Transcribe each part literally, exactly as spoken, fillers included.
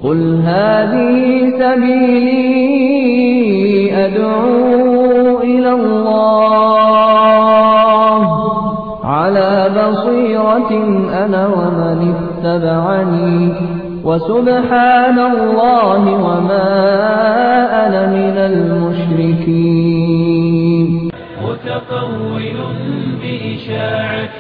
قل هذه سبيلي أدعو إلى الله على بصيرة أنا ومن اتبعني وسبحان الله وما أنا من المشركين. متطول بإشاعة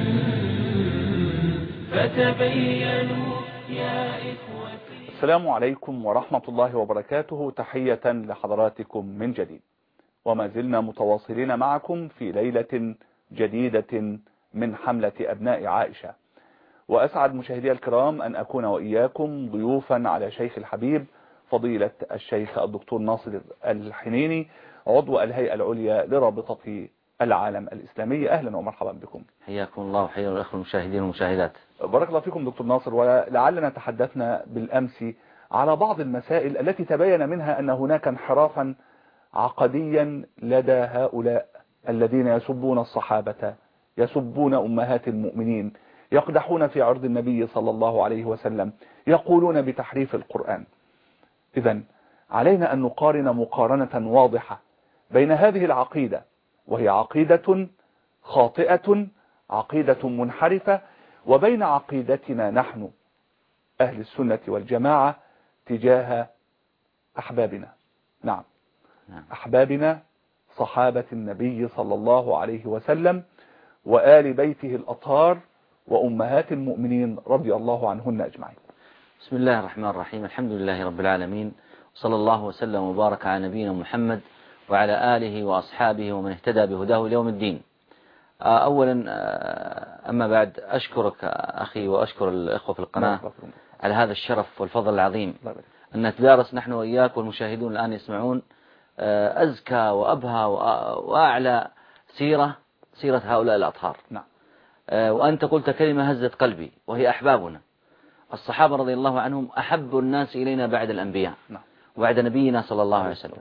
فتبينوا يا إخوتي. السلام عليكم ورحمة الله وبركاته، تحية لحضراتكم من جديد، وما زلنا متواصلين معكم في ليلة جديدة من حملة أبناء عائشة. وأسعد مشاهدي الكرام أن أكون وإياكم ضيوفا على شيخ الحبيب فضيلة الشيخ الدكتور ناصر الحنيني، عضو الهيئة العليا لرابطة العالم الإسلامي. أهلا ومرحبا بكم. حياكم الله وحيا الأخوة المشاهدين والمشاهدات. بارك الله فيكم دكتور ناصر. ولعلنا تحدثنا بالأمس على بعض المسائل التي تبين منها أن هناك انحرافا عقديا لدى هؤلاء الذين يسبون الصحابة، يسبون أمهات المؤمنين، يقدحون في عرض النبي صلى الله عليه وسلم، يقولون بتحريف القرآن. إذن علينا أن نقارن مقارنة واضحة بين هذه العقيدة، وهي عقيدة خاطئة، عقيدة منحرفة، وبين عقيدتنا نحن أهل السنة والجماعة تجاه أحبابنا. نعم، أحبابنا صحابة النبي صلى الله عليه وسلم وآل بيته الأطهار وأمهات المؤمنين رضي الله عنهن أجمعين. بسم الله الرحمن الرحيم. الحمد لله رب العالمين، صلى الله وسلم وبارك على نبينا محمد وعلى آله وأصحابه ومن اهتدى بهداه اليوم الدين. أولا أما بعد أشكرك أخي وأشكر الإخوة في القناة على هذا الشرف والفضل العظيم أن نتدارس نحن وإياك والمشاهدون الآن يسمعون أزكى وأبهى وأعلى سيرة سيرة هؤلاء الأطهار. نعم. وأنت قلت كلمة هزت قلبي، وهي أحبابنا. الصحابة رضي الله عنهم أحب الناس إلينا بعد الأنبياء. نعم. وبعد نبينا صلى الله عليه وسلم.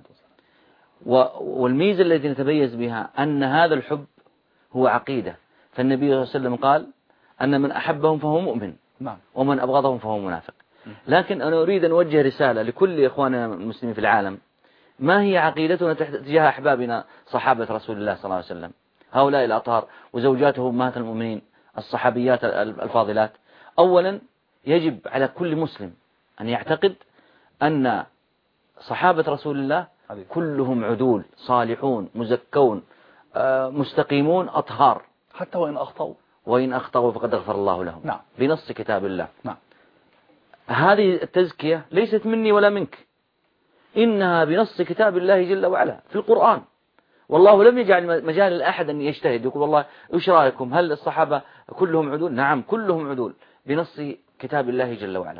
والميزة التي نتميز بها أن هذا الحب هو عقيدة، فالنبي صلى الله عليه وسلم قال أن من أحبهم فهو مؤمن. نعم. ومن أبغضهم فهو منافق. لكن أنا أريد أن أوجه رسالة لكل إخواننا المسلمين في العالم. ما هي عقيدتنا تجاه أحبابنا صحابة رسول الله صلى الله عليه وسلم، هؤلاء الأطهار وزوجاته أمهات المؤمنين الصحابيات الفاضلات؟ أولا يجب على كل مسلم أن يعتقد أن صحابة رسول الله كلهم عدول صالحون مزكون مستقيمون أطهار، حتى وإن أخطأوا وإن أخطأوا فقد غفر الله لهم. نعم. بنص كتاب الله. نعم. هذه التزكية ليست مني ولا منك، إنها بنص كتاب الله جل وعلا في القرآن. والله لم يجعل مجال لأحد أن يجتهد يقول والله إيش رأيكم، هل الصحابة كلهم عدول؟ نعم كلهم عدول بنص كتاب الله جل وعلا.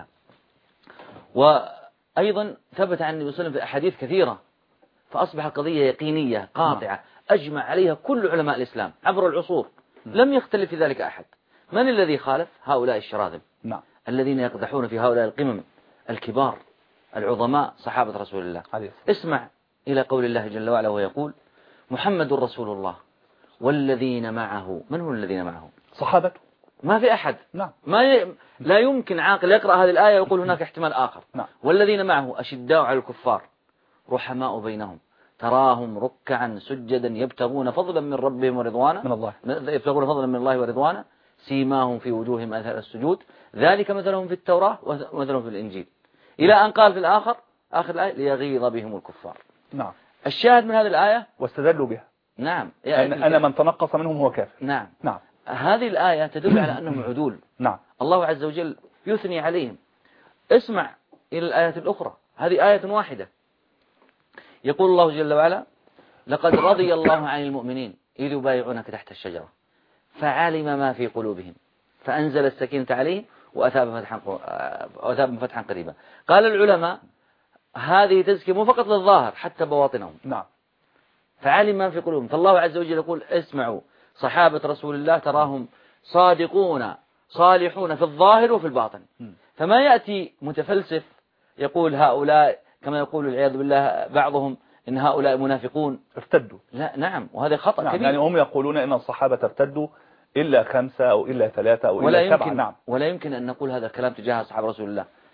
وأيضا ثبت عن النبي صلى الله عليه وسلم في أحاديث كثيرة، فأصبح قضية يقينية قاطعة أجمع عليها كل علماء الإسلام عبر العصور، لم يختلف في ذلك أحد. من الذي خالف؟ هؤلاء الشراذم. نعم. الذين يقدحون في هؤلاء القمم الكبار العظماء صحابة رسول الله. عليه. اسمع إلى قول الله جل وعلا ويقول محمد رسول الله والذين معه. من هم الذين معه؟ صحابته، ما في أحد. نعم. ما ي... لا يمكن عاقل يقرأ هذه الآية ويقول هناك احتمال آخر. نعم. والذين معه أشداء على الكفار رحماء بينهم تراهم ركعا سجدا يبتغون فضلا من ربهم ورضوانا من الله يبتغون فضلا من الله ورضوانا سيماهم في وجوههم أثر السجود ذلك مثلهم في التوراة ومثلهم في الإنجيل، إلى أن قال في الآخر آخر الآية ليغيظ بهم الكفار. نعم. الشاهد من هذه الآية واستدلوا بها. نعم. يعني أنا من تنقص منهم هو كافر. نعم. نعم. هذه الآية تدل على أنهم عدول. نعم. الله عز وجل يثني عليهم. اسمع إلى الآيات الأخرى، هذه آية واحدة. يقول الله جل وعلا لقد رضي الله عن المؤمنين إذ يبايعونك تحت الشجرة فعلم ما في قلوبهم فأنزل السكينة عليهم وأثابهم فتحا وأثابهم فتحا قريبا. قال العلماء هذه تزكية مو فقط للظاهر حتى بواطنهم. نعم. فعلم ما في قلوبهم. فالله عز وجل يقول اسمعوا صحابة رسول الله تراهم صادقون صالحون في الظاهر وفي الباطن. فما يأتي متفلسف يقول هؤلاء كما يقول العياذ بالله بعضهم إن هؤلاء منافقون ارتدوا. لا نعم، وهذا خطأ نعم. كبير. يعني هم يقولون إن الصحابة ارتدوا إلا خمسة أو إلا ثلاثة أو ولا إلا سبعة. يمكن نعم. ولا يمكن أن نقول هذا الكلام تجاه أصحاب رسول الله.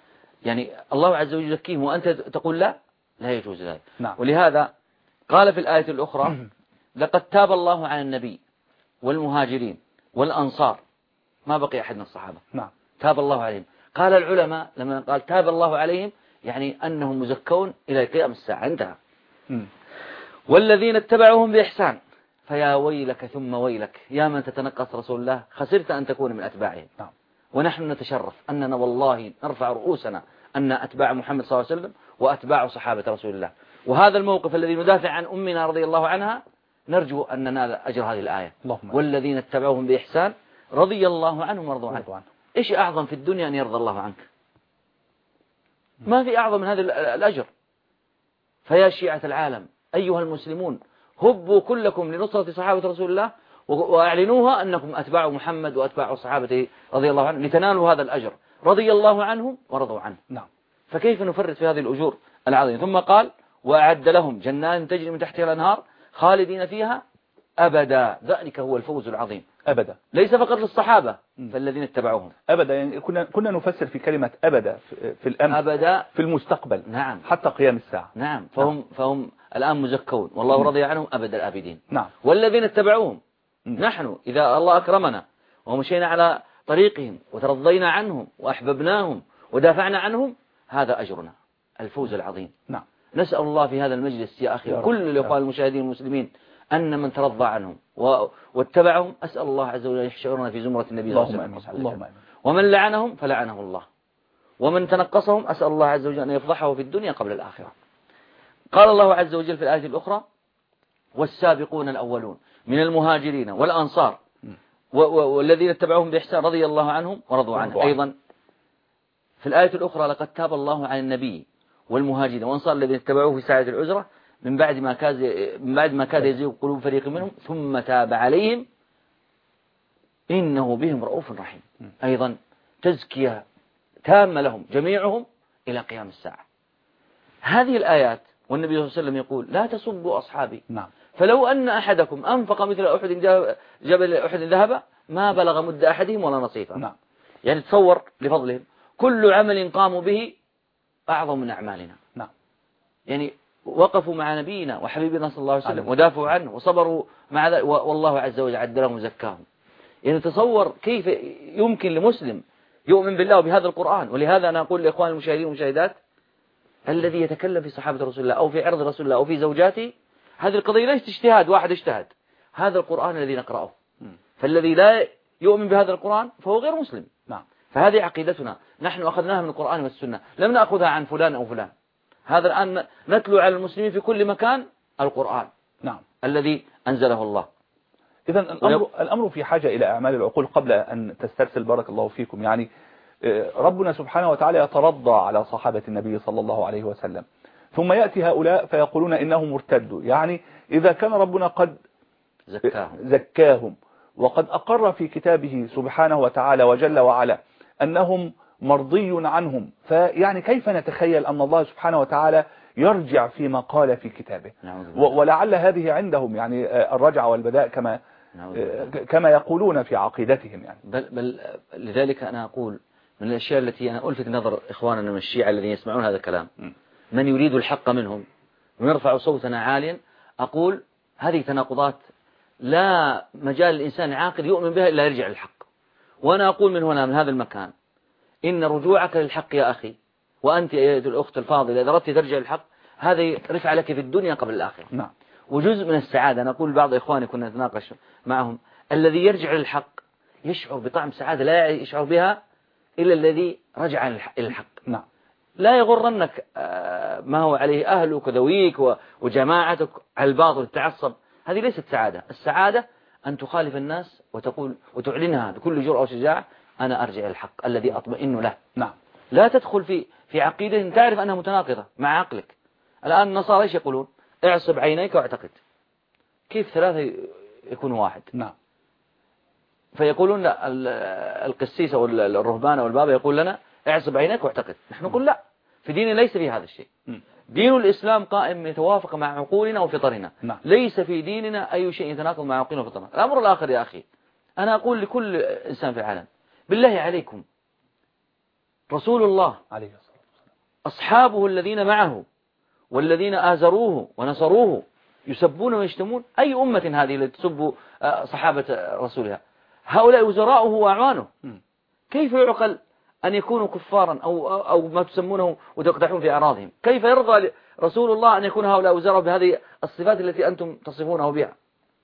يعني الله عز وجل يزكيهم وأنت تقول لا، لا يجوز ذلك. نعم. ولهذا قال في الآية الأخرى لقد تاب الله على النبي والمهاجرين والأنصار، ما بقي أحد من الصحابة. نعم. تاب الله عليهم. قال العلماء لما قال تاب الله عليهم يعني أنهم مزكون إلى قيام الساعة، انتهى. م. والذين اتبعوهم بإحسان فيا ويلك ثم ويلك يا من تتنقص رسول الله، خسرت أن تكون من أتباعهم. نعم. ونحن نتشرف أننا والله نرفع رؤوسنا أن أتباع محمد صلى الله عليه وسلم وأتباع صحابة رسول الله. وهذا الموقف الذي ندافع عن أمنا رضي الله عنها نرجو أن ننال أجر هذه الآية. اللهم. والذين اتبعوهم بإحسان رضي الله عنهم ورضوا عنه. إيش أعظم في الدنيا أن يرضى الله عنك؟ ما في أعظم من هذا الأجر. فيا شيعة العالم أيها المسلمون هبوا كلكم لنصرة صحابة رسول الله وأعلنوها أنكم أتباع محمد وأتباع صحابته رضي الله عنه لتنالوا هذا الأجر. رضي الله عنهم ورضوا عنه. نعم. فكيف نفرط في هذه الأجور العظيمة؟ ثم قال وأعد لهم جنات تجري من تحتها الأنهار خالدين فيها أبدا، ذلك هو الفوز العظيم. أبدا ليس فقط للصحابة فالذين اتبعوهم. أبدا يعني كنا كنا نفسر في كلمة أبدا في الأمس أبدا في المستقبل. نعم. حتى قيام الساعة. نعم. فهم نعم. فهم الآن مزكون والله م. رضي عنهم أبد الآبدين. نعم. والذين اتبعوهم م. نحن إذا الله أكرمنا ومشينا على طريقهم وترضينا عنهم وأحببناهم ودافعنا عنهم هذا أجرنا الفوز العظيم. نعم. نسأل الله في هذا المجلس يا أخي يا وكل الإخوان المشاهدين المسلمين أن من ترضى عنهم و... واتبعهم أسأل الله عز وجل يحشرنا في زمرة النبي صلى الله عليه وسلم. اللهم آمين. ومن لعنهم فلعنه الله ومن تنقصهم أسأل الله عز وجل أن يفضحه في الدنيا قبل الآخرة. قال الله عز وجل في الآية الأخرى والسابقون الأولون من المهاجرين والأنصار و... و... والذين اتبعوهم بإحسان رضي الله عنهم ورضوا عنه. أيضا في الآية الأخرى لقد تاب الله على النبي والمهاجرين والأنصار الذين اتبعوه في ساعة العسرة من بعد ما كاد من بعد ما كاد يزيغ قلوب فريق منهم ثم تاب عليهم إنه بهم رؤوف رحيم. أيضا تزكية تامة لهم جميعهم إلى قيام الساعة. هذه الآيات والنبي صلى الله عليه وسلم يقول لا تسبوا أصحابي. نعم. فلو أن أحدكم أنفق مثل أحد جبل أحد ذهب ما بلغ مد أحدهم ولا نصيفه. نعم. يعني تصور لفضلهم كل عمل قاموا به أعظم من أعمالنا. نعم. يعني وقفوا مع نبينا وحبيبنا صلى الله عليه وسلم ودافعوا عنه وصبروا مع ذلك والله عز وجل عدلهم وزكاهم. يعني تصور كيف يمكن لمسلم يؤمن بالله وبهذا القرآن. ولهذا أنا أقول لإخوان المشاهدين والمشاهدات الذي يتكلم في صحابة رسول الله أو في عرض رسول الله أو في زوجاته هذه القضية ليست اجتهاد واحد اجتهد، هذا القرآن الذي نقرأه. فالذي لا يؤمن بهذا القرآن فهو غير مسلم. نعم. فهذه عقيدتنا نحن أخذناها من القرآن والسنة لم نأخذها عن فلان أو فلان. هذا الآن نتلو على المسلمين في كل مكان القرآن. نعم. الذي أنزله الله. إذن الأمر, الأمر في حاجة إلى أعمال العقول قبل أن تسترسل بارك الله فيكم. يعني ربنا سبحانه وتعالى يترضى على صحابة النبي صلى الله عليه وسلم ثم يأتي هؤلاء فيقولون إنهم مرتدوا. يعني إذا كان ربنا قد زكاهم, زكاهم وقد أقر في كتابه سبحانه وتعالى وجل وعلا أنهم مرضي عنهم، فيعني كيف نتخيل أن الله سبحانه وتعالى يرجع فيما قال في كتابه؟ ولعل هذه عندهم يعني الرجعة والبداء كما كما يقولون في عقيدتهم. يعني بل, بل لذلك أنا أقول من الأشياء التي أنا ألفت نظر إخواننا من الشيعة الذين يسمعون هذا الكلام من يريد الحق منهم ويرفع صوتنا عاليا أقول هذه تناقضات لا مجال الإنسان عاقل يؤمن بها إلا يرجع للحق. وأنا أقول من هنا من هذا المكان إن رجوعك للحق يا أخي وأنت يا الأخت الفاضلة إذا أردت ترجع للحق هذا رفع لك في الدنيا قبل الآخرة. نعم. وجزء من السعادة أنا أقول لبعض إخواني كنا نتناقش معهم الذي يرجع للحق يشعر بطعم سعادة لا يشعر بها إلا الذي رجع للحق. نعم. لا يغرنك ما هو عليه أهلك وذويك وجماعتك على الباطل التعصب، هذه ليست سعادة. السعادة أن تخالف الناس وتقول وتعلنها بكل جرأة وشجاعة أنا أرجع للحق الذي أطمئن له. نعم. لا تدخل في في عقيدة تعرف أنها متناقضة مع عقلك. الآن النصارى ايش يقولون؟ اعصب عينيك واعتقد. كيف ثلاثة يكونوا واحد؟ نعم. فيقولون لا القسيس أو الرهبان أو البابا يقول لنا اعصب عينيك واعتقد. نحن نقول لا، في ديننا ليس في هذا الشيء. م. دين الإسلام قائم يتوافق مع عقولنا وفطرنا. نعم. ليس في ديننا أي شيء يتناقض مع عقولنا وفطرنا. الأمر الآخر يا أخي أنا أقول لكل إنسان في العالم بالله عليكم رسول الله أصحابه الذين معه والذين آزروه ونصروه يسبون ويشتمون. أي أمة هذه التي تسب صحابة رسولها؟ هؤلاء وزراؤه وأعوانه. كيف يعقل أن يكونوا كفارا أو, أو ما تسمونه وتقدحون في أعراضهم؟ كيف يرضى رسول الله أن يكون هؤلاء وزراء بهذه الصفات التي أنتم تصفونه بها؟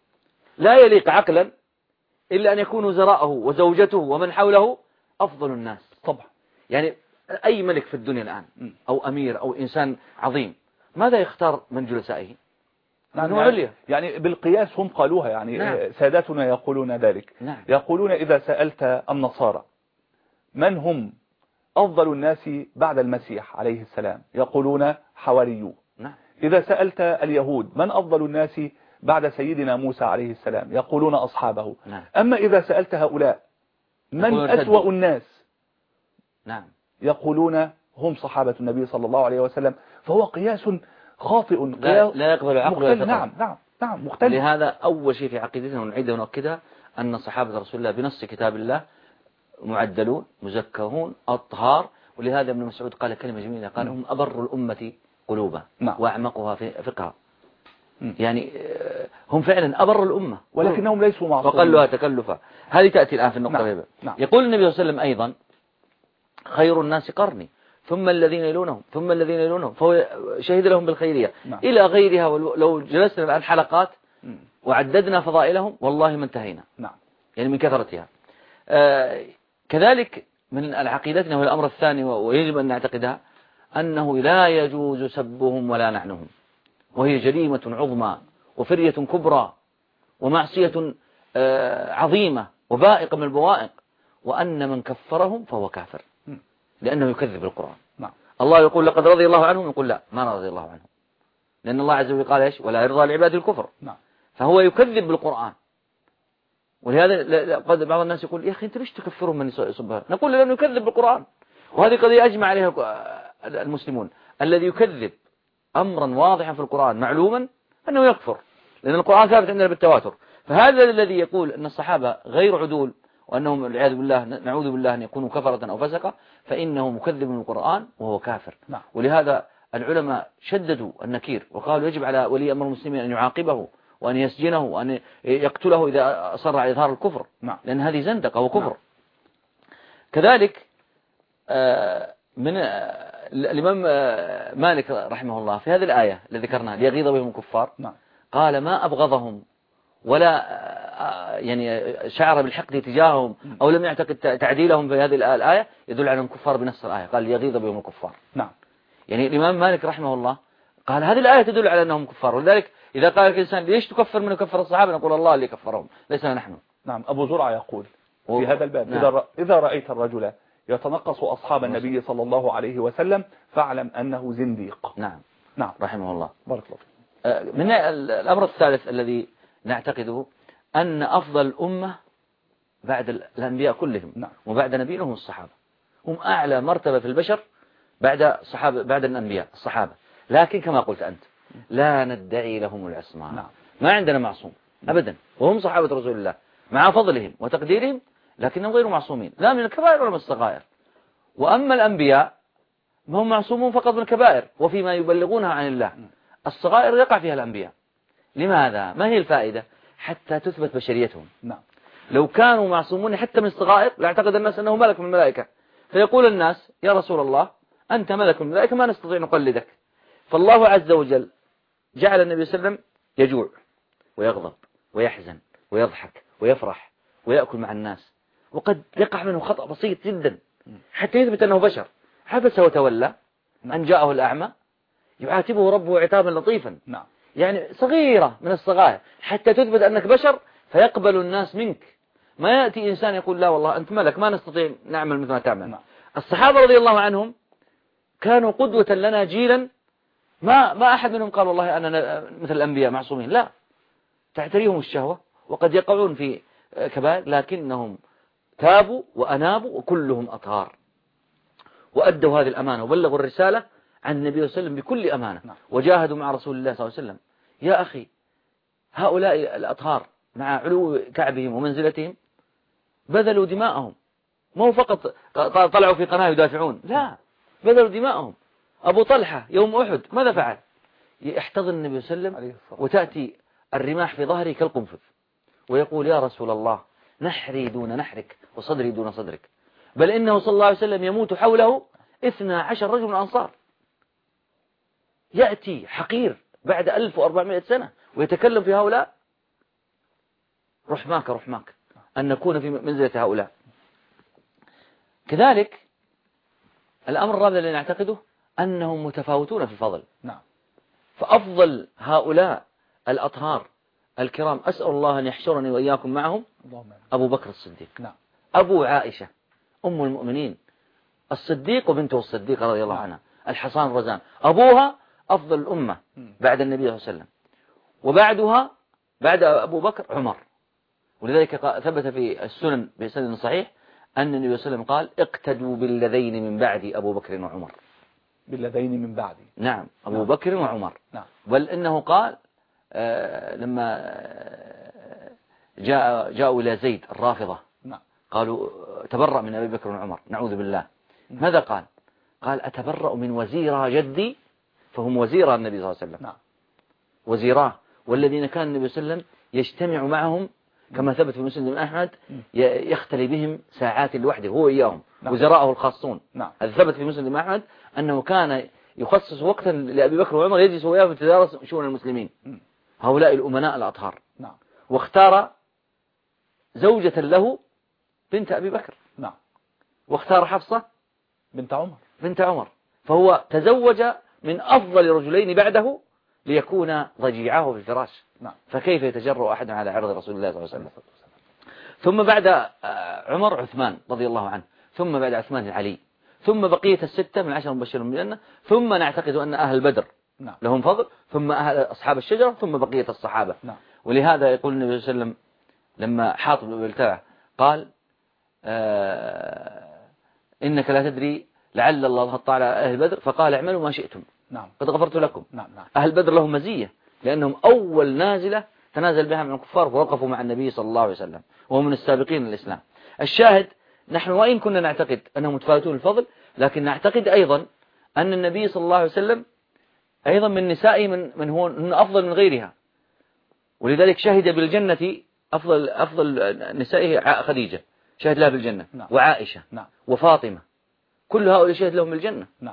لا يليق عقلا إلا أن يكون وزراءه وزوجته ومن حوله أفضل الناس. طبعا. يعني أي ملك في الدنيا الآن أو أمير أو إنسان عظيم ماذا يختار من جلسائه؟ نعم يعني, يعني بالقياس هم قالوها يعني. نعم. ساداتنا يقولون ذلك. نعم. يقولون إذا سألت النصارى من هم أفضل الناس بعد المسيح عليه السلام يقولون حواريوه. نعم. إذا سألت اليهود من أفضل الناس بعد سيدنا موسى عليه السلام يقولون أصحابه. نعم. أما إذا سألت هؤلاء من أسوأ الناس نعم يقولون هم صحابة النبي صلى الله عليه وسلم. فهو قياس خاطئ لا, لا يقبل العقل ولا نعم نعم نعم مختلف. لهذا أول شيء في عقيدتنا ونعيده ونؤكدها أن صحابة رسول الله بنص كتاب الله معدلون مزكهون أطهار. ولهذا ابن مسعود قال كلمة جميلة قال هم أبر الأمة قلوبا. نعم. وأعمقها في فقها. يعني هم فعلا أبر الأمة ولكنهم ليسوا معصومين وقلها تكلفا. هذه تأتي الآن في النقطة. نعم. نعم. يقول النبي صلى الله عليه وسلم أيضا خير الناس قرني ثم الذين يلونهم ثم الذين يلونهم. فهو شهد لهم بالخيرية. نعم. إلى غيرها. ولو جلسنا الآن حلقات وعددنا فضائلهم والله ما انتهينا. نعم. يعني من كثرتها. آه كذلك من العقيدتنا هو الأمر الثاني ويجب أن نعتقدها أنه لا يجوز سبهم ولا نعنهم، وهي جريمة عظمى وفرية كبرى ومعصية آه عظيمة وبائقة من البوائق، وأن من كفرهم فهو كافر لأنه يكذب القرآن. نعم. الله يقول لقد رضي الله عنهم، يقول لا ما رضي الله عنهم، لأن الله عز وجل قال إيش ولا يرضى لعباده الكفر. نعم. فهو يكذب بالقرآن. ولهذا قد بعض الناس يقول يا أخي أنت ليش تكفرهم من يصبها؟ نقول لأنه يكذب بالقرآن. وهذه قضية أجمع عليها المسلمون. الذي يكذب أمرا واضحا في القرآن معلوما أنه يكفر، لأن القرآن ثابت عندنا بالتواتر. فهذا الذي يقول أن الصحابة غير عدول وأنهم والعياذ بالله نعوذ بالله أن يكونوا كفرة أو فسقة، فإنه مكذب من القرآن وهو كافر. نعم. ولهذا العلماء شددوا النكير وقالوا يجب على ولي أمر المسلمين أن يعاقبه وأن يسجنه وأن يقتله إذا أصر على إظهار الكفر. نعم. لأن هذه زندقة وكفر. نعم. كذلك من الإمام مالك رحمه الله في هذه الآية التي ذكرناها ليغيظ بهم الكفار. نعم. قال ما أبغضهم ولا يعني شعر بالحقد تجاههم أو لم يعتقد تعديلهم في هذه الآية يدل على كفار بنص الآية. قال ليغيظ بهم الكفار. نعم. يعني الإمام مالك رحمه الله قال هذه الآية تدل على أنهم كفار. ولذلك إذا قال الإنسان ليش تكفر من يكفر الصحابة نقول الله اللي كفرهم ليس نحن. نعم. أبو زرعة يقول في هذا الباب نعم. إذا إذا رأيت الرجل يتنقص أصحاب النبي صلى الله عليه وسلم فاعلم أنه زنديق. نعم. نعم. رحمه الله. بارك الله. من الأمر الثالث الذي نعتقده أن أفضل الأمة بعد الأنبياء كلهم. نعم. وبعد نبيهم الصحابة هم أعلى مرتبة في البشر بعد الصحابة بعد الأنبياء الصحابة. لكن كما قلت أنت لا ندعي لهم العصمة. نعم. ما عندنا معصوم أبدا وهم صحابة رسول الله مع فضلهم وتقديرهم لكنهم غير معصومين لا من الكبائر ولا من الصغائر. وأما الأنبياء هم معصومون فقط من الكبائر وفيما يبلغونها عن الله. الصغائر يقع فيها الأنبياء. لماذا؟ ما هي الفائدة؟ حتى تثبت بشريتهم. نعم. لو كانوا معصومون حتى من الصغائر لاعتقد الناس أنه ملك من الملائكة، فيقول الناس يا رسول الله أنت ملك من الملائكة ما نستطيع نقلدك. فالله عز وجل جعل النبي صلى الله عليه وسلم يجوع ويغضب ويحزن ويضحك ويفرح ويأكل مع الناس، وقد يقع منه خطأ بسيط جدا حتى يثبت أنه بشر. عبس وتولى أن جاءه الأعمى يعاتبه ربه عتابا لطيفا. نعم. يعني صغيرة من الصغائر حتى تثبت أنك بشر فيقبل الناس منك. ما يأتي إنسان يقول لا والله أنت ملك ما نستطيع نعمل مثل ما تعمل. نعم. الصحابة رضي الله عنهم كانوا قدوة لنا جيلا ما ما أحد منهم قال والله أنا مثل الأنبياء معصومين، لا تعتريهم الشهوة وقد يقعون في كبائر لكنهم تابوا وأنابوا وكلهم أطهار وأدوا هذه الأمانة وبلغوا الرسالة عن النبي صلى الله عليه وسلم بكل أمانة. نعم. وجاهدوا مع رسول الله صلى الله عليه وسلم. يا أخي هؤلاء الأطهار مع علو كعبهم ومنزلتهم بذلوا دماءهم، مو فقط طلعوا في قناة يدافعون، لا بذلوا دماءهم. أبو طلحة يوم أحد ماذا فعل؟ يحتضن النبي صلى الله عليه وسلم وتأتي الرماح في ظهري كالقنفذ ويقول يا رسول الله نحري دون نحرك وصدري دون صدرك، بل إنه صلى الله عليه وسلم يموت حوله اثنى عشر رجل من الأنصار. يأتي حقير بعد ألف وأربعمائة سنة ويتكلم في هؤلاء. رحماك رحماك أن نكون في منزلة هؤلاء. كذلك الأمر الرابع الذي نعتقده أنهم متفاوتون في الفضل. نعم. فأفضل هؤلاء الأطهار الكرام أسأل الله أن يحشرني وإياكم معهم أبو بكر الصديق. نعم. أبو عائشة أم المؤمنين الصديق وبنته الصديقة رضي الله عنها الحصان الرزان. أبوها أفضل الأمة بعد النبي صلى الله عليه وسلم، وبعدها بعد أبو بكر عمر. ولذلك ثبت في السنن بسند صحيح أن النبي صلى الله عليه وسلم قال اقتدوا بالذين من بعدي أبو بكر وعمر. بالذين من بعدي. نعم أبو نعم. بكر وعمر. نعم. بل إنه قال آه لما آه جاء جاءوا إلى زيد الرافضة. نعم. قالوا تبرأ من أبي بكر وعمر نعوذ بالله. نعم. ماذا قال؟ قال أتبرأ من وزيرا جدي، فهم وزيرا النبي صلى الله عليه وسلم. نعم. وزيراه والذين كان النبي صلى الله عليه وسلم يجتمع معهم كما ثبت في مسند أحمد يختلي بهم ساعات لوحده هو إياهم. نعم. وزراءه الخاصون. نعم. هذا ثبت في مسند أحمد أنه كان يخصص وقتا لأبي بكر وعمر يجلس وياه في تدارس شؤون المسلمين. م. هؤلاء الأمناء الأطهار. نعم. واختار زوجة له بنت أبي بكر. نعم. واختار حفصة بنت عمر بنت عمر. فهو تزوج من أفضل رجلين بعده ليكون ضجيعه في الفراش. نعم. فكيف يتجرأ أحد على عرض رسول الله صلى الله عليه وسلم؟ ثم بعد عمر عثمان رضي الله عنه، ثم بعد عثمان علي، ثم بقية الستة من عشر مبشرين بالجنة، ثم نعتقد أن أهل بدر نعم. لهم فضل، ثم أهل أصحاب الشجرة، ثم بقية الصحابة. نعم. ولهذا يقول النبي صلى الله عليه وسلم لما حاطب بن بلتعة قال آه إنك لا تدري لعل الله هطع على أهل بدر، فقال اعملوا ما شئتم. نعم. قد غفرت لكم. نعم. نعم. أهل بدر لهم مزية لأنهم أول نازلة تنازل بها من الكفار ووقفوا مع النبي صلى الله عليه وسلم وهم من السابقين للإسلام. الشاهد نحن وإن كنا نعتقد أنهم متفاوتون الفضل، لكن نعتقد أيضا أن النبي صلى الله عليه وسلم أيضا من نسائه من, من هو أفضل من غيرها. ولذلك شهد بالجنة أفضل أفضل نسائه خديجة شهد لها بالجنة. نعم. وعائشة. نعم. وفاطمة كل هؤلاء شهد لهم بالجنة. نعم.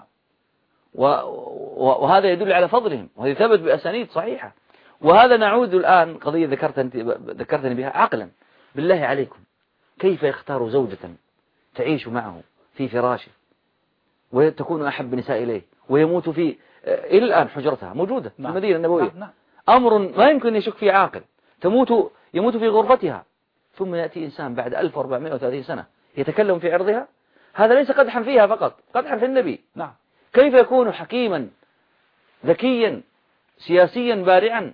وهذا يدل على فضلهم وهذا ثبت بأسانيد صحيحة. وهذا نعود الآن قضية ذكرت ذكرتني بها عقلا. بالله عليكم كيف يختار زوجة تعيش معه في فراشه وتكون أحب نساء إليه ويموت في إلى الآن حجرتها موجودة. نعم. في المدينة النبوية. نعم. أمر ما يمكن يشك فيه عاقل. تموت يموت في غرفتها، ثم يأتي إنسان بعد ألف وأربعمائة وثلاثين سنة يتكلم في عرضها. هذا ليس قدحا فيها فقط، قدحا في النبي. نعم. كيف يكون حكيما ذكيا سياسيا بارعا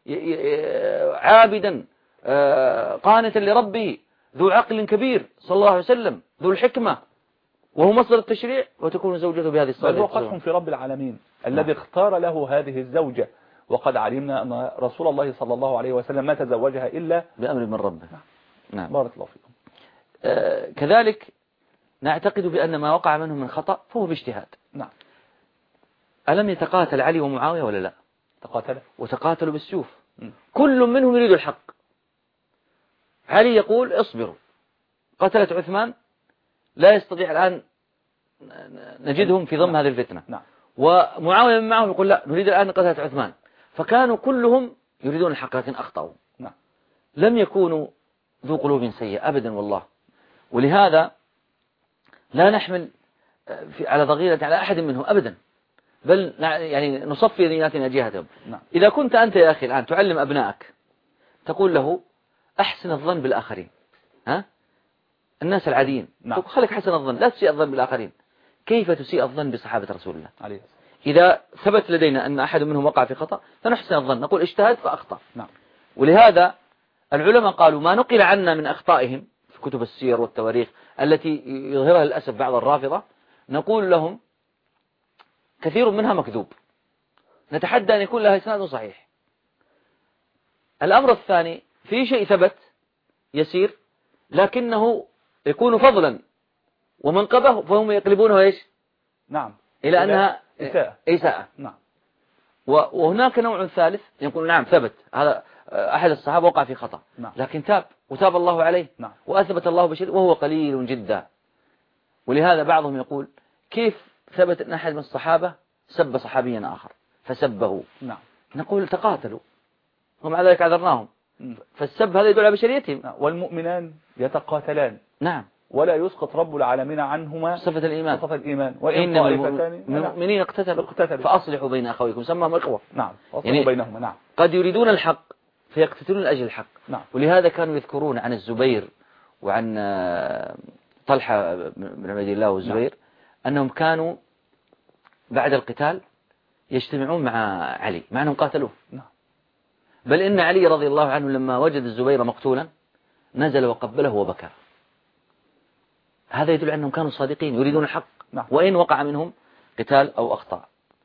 عابدا قانتا لربه ذو عقل كبير صلى الله عليه وسلم ذو الحكمة وهو مصدر التشريع، وتكون زوجته بهذه الصفات؟ بل هو قدح في رب العالمين الذي اختار له هذه الزوجة، وقد علمنا أن رسول الله صلى الله عليه وسلم ما تزوجها إلا بأمر من ربه. نعم. نعم. بارك الله فيكم. آه كذلك نعتقد بأن ما وقع منهم من خطأ فهو باجتهاد. نعم. ألم يتقاتل علي ومعاوية ولا لا؟ تقاتل وتقاتلوا بالسيوف. م. كل منهم يريد الحق. علي يقول اصبروا، قتلت عثمان لا يستطيع الآن نجدهم في ضم نعم. هذه الفتنة. نعم. ومعاوية من معهم يقول لا نريد الآن قتلت عثمان. فكانوا كلهم يريدون الحق لكن أخطأوا. نعم. لم يكونوا ذو قلوب سيئة أبدا والله. ولهذا لا نحمل على ضغيرة على أحد منهم أبدا، بل يعني نصفي نياتنا جهتهم. نعم. إذا كنت أنت يا أخي الآن تعلم أبنائك تقول له أحسن الظن بالآخرين، ها الناس العاديين. نعم. خليك حسن الظن لا تسيء الظن بالآخرين. كيف تسيء الظن بصحابة رسول الله عليه؟ إذا ثبت لدينا أن أحد منهم وقع في خطأ فنحسن الظن نقول اجتهد فأخطأ. نعم. ولهذا العلماء قالوا ما نقل عنا من أخطائهم في كتب السير والتواريخ التي يظهرها للأسف بعض الرافضة نقول لهم كثير منها مكذوب، نتحدى أن يكون لها إسناد صحيح. الأمر الثاني في شيء ثبت يسير لكنه يكون فضلا ومنقبه فهم يقلبونه إيش؟ نعم. إلى أنها إساءة. إساءة. نعم. وهناك نوع ثالث يقول نعم ثبت هذا أحد الصحابة وقع في خطأ، نعم. لكن تاب وتاب الله عليه، نعم. وأثبت الله بشيء وهو قليل جدا. ولهذا بعضهم يقول كيف ثبت أن أحد من الصحابة سب صحابيا آخر فسبه؟ نعم. نقول تقاتلوا ومع ذلك عذرناهم، فالسب هذا يدل على بشريتهم. نعم. والمؤمنان يتقاتلان. نعم. ولا يسقط رب العالمين عنهما صفة الإيمان. صفة الإيمان. وإن المؤمنين اقتتلوا فأصلحوا بين أخويكم، سماهم إخوة. نعم. يعني بينهما. نعم. قد يريدون الحق فيقتتلون لأجل الحق. نعم. ولهذا كانوا يذكرون عن الزبير وعن طلحة بن عبيد الله والزبير، نعم. أنهم كانوا بعد القتال يجتمعون مع علي مع أنهم قاتلوه. نعم. بل إن علي رضي الله عنه لما وجد الزبير مقتولا نزل وقبله وبكى. هذا يدل أنهم كانوا صادقين يريدون الحق، نعم. وإن وقع منهم قتال أو أخطاء.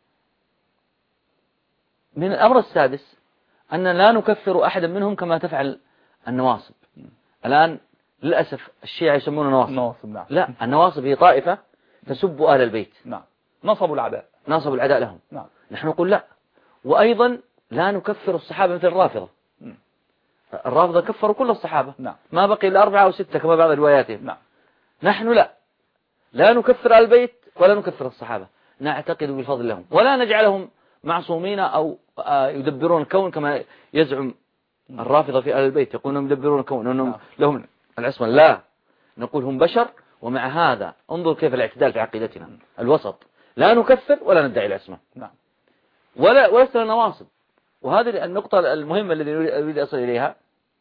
من الأمر السادس أن لا نكفر أحدا منهم كما تفعل النواصب. الآن للأسف الشيعة يسمونه نواصب. نواصب. نعم. لا، النواصب هي طائفة تسب أهل البيت. نعم. نصبوا العداء. نصبوا العداء لهم. نعم. نحن نقول لا. وأيضا لا نكفر الصحابة مثل الرافضة. الرافضة كفروا كل الصحابة. نعم. ما بقي إلا أربعة أو ستة كما بعض رواياتهم. نعم. نحن لا لا نكفر آل البيت ولا نكفر الصحابة، نعتقد بالفضل لهم ولا نجعلهم معصومين أو يدبرون الكون كما يزعم الرافضة في آل البيت، يقولون يدبرون الكون أنهم نعم. لهم العصمة. لا، نقول هم بشر، ومع هذا انظر كيف الاعتدال في عقيدتنا، الوسط، لا نكفر ولا ندعي العصمة. نعم. ولا ولسنا نواصب. وهذه النقطة المهمة التي أريد أصل إليها.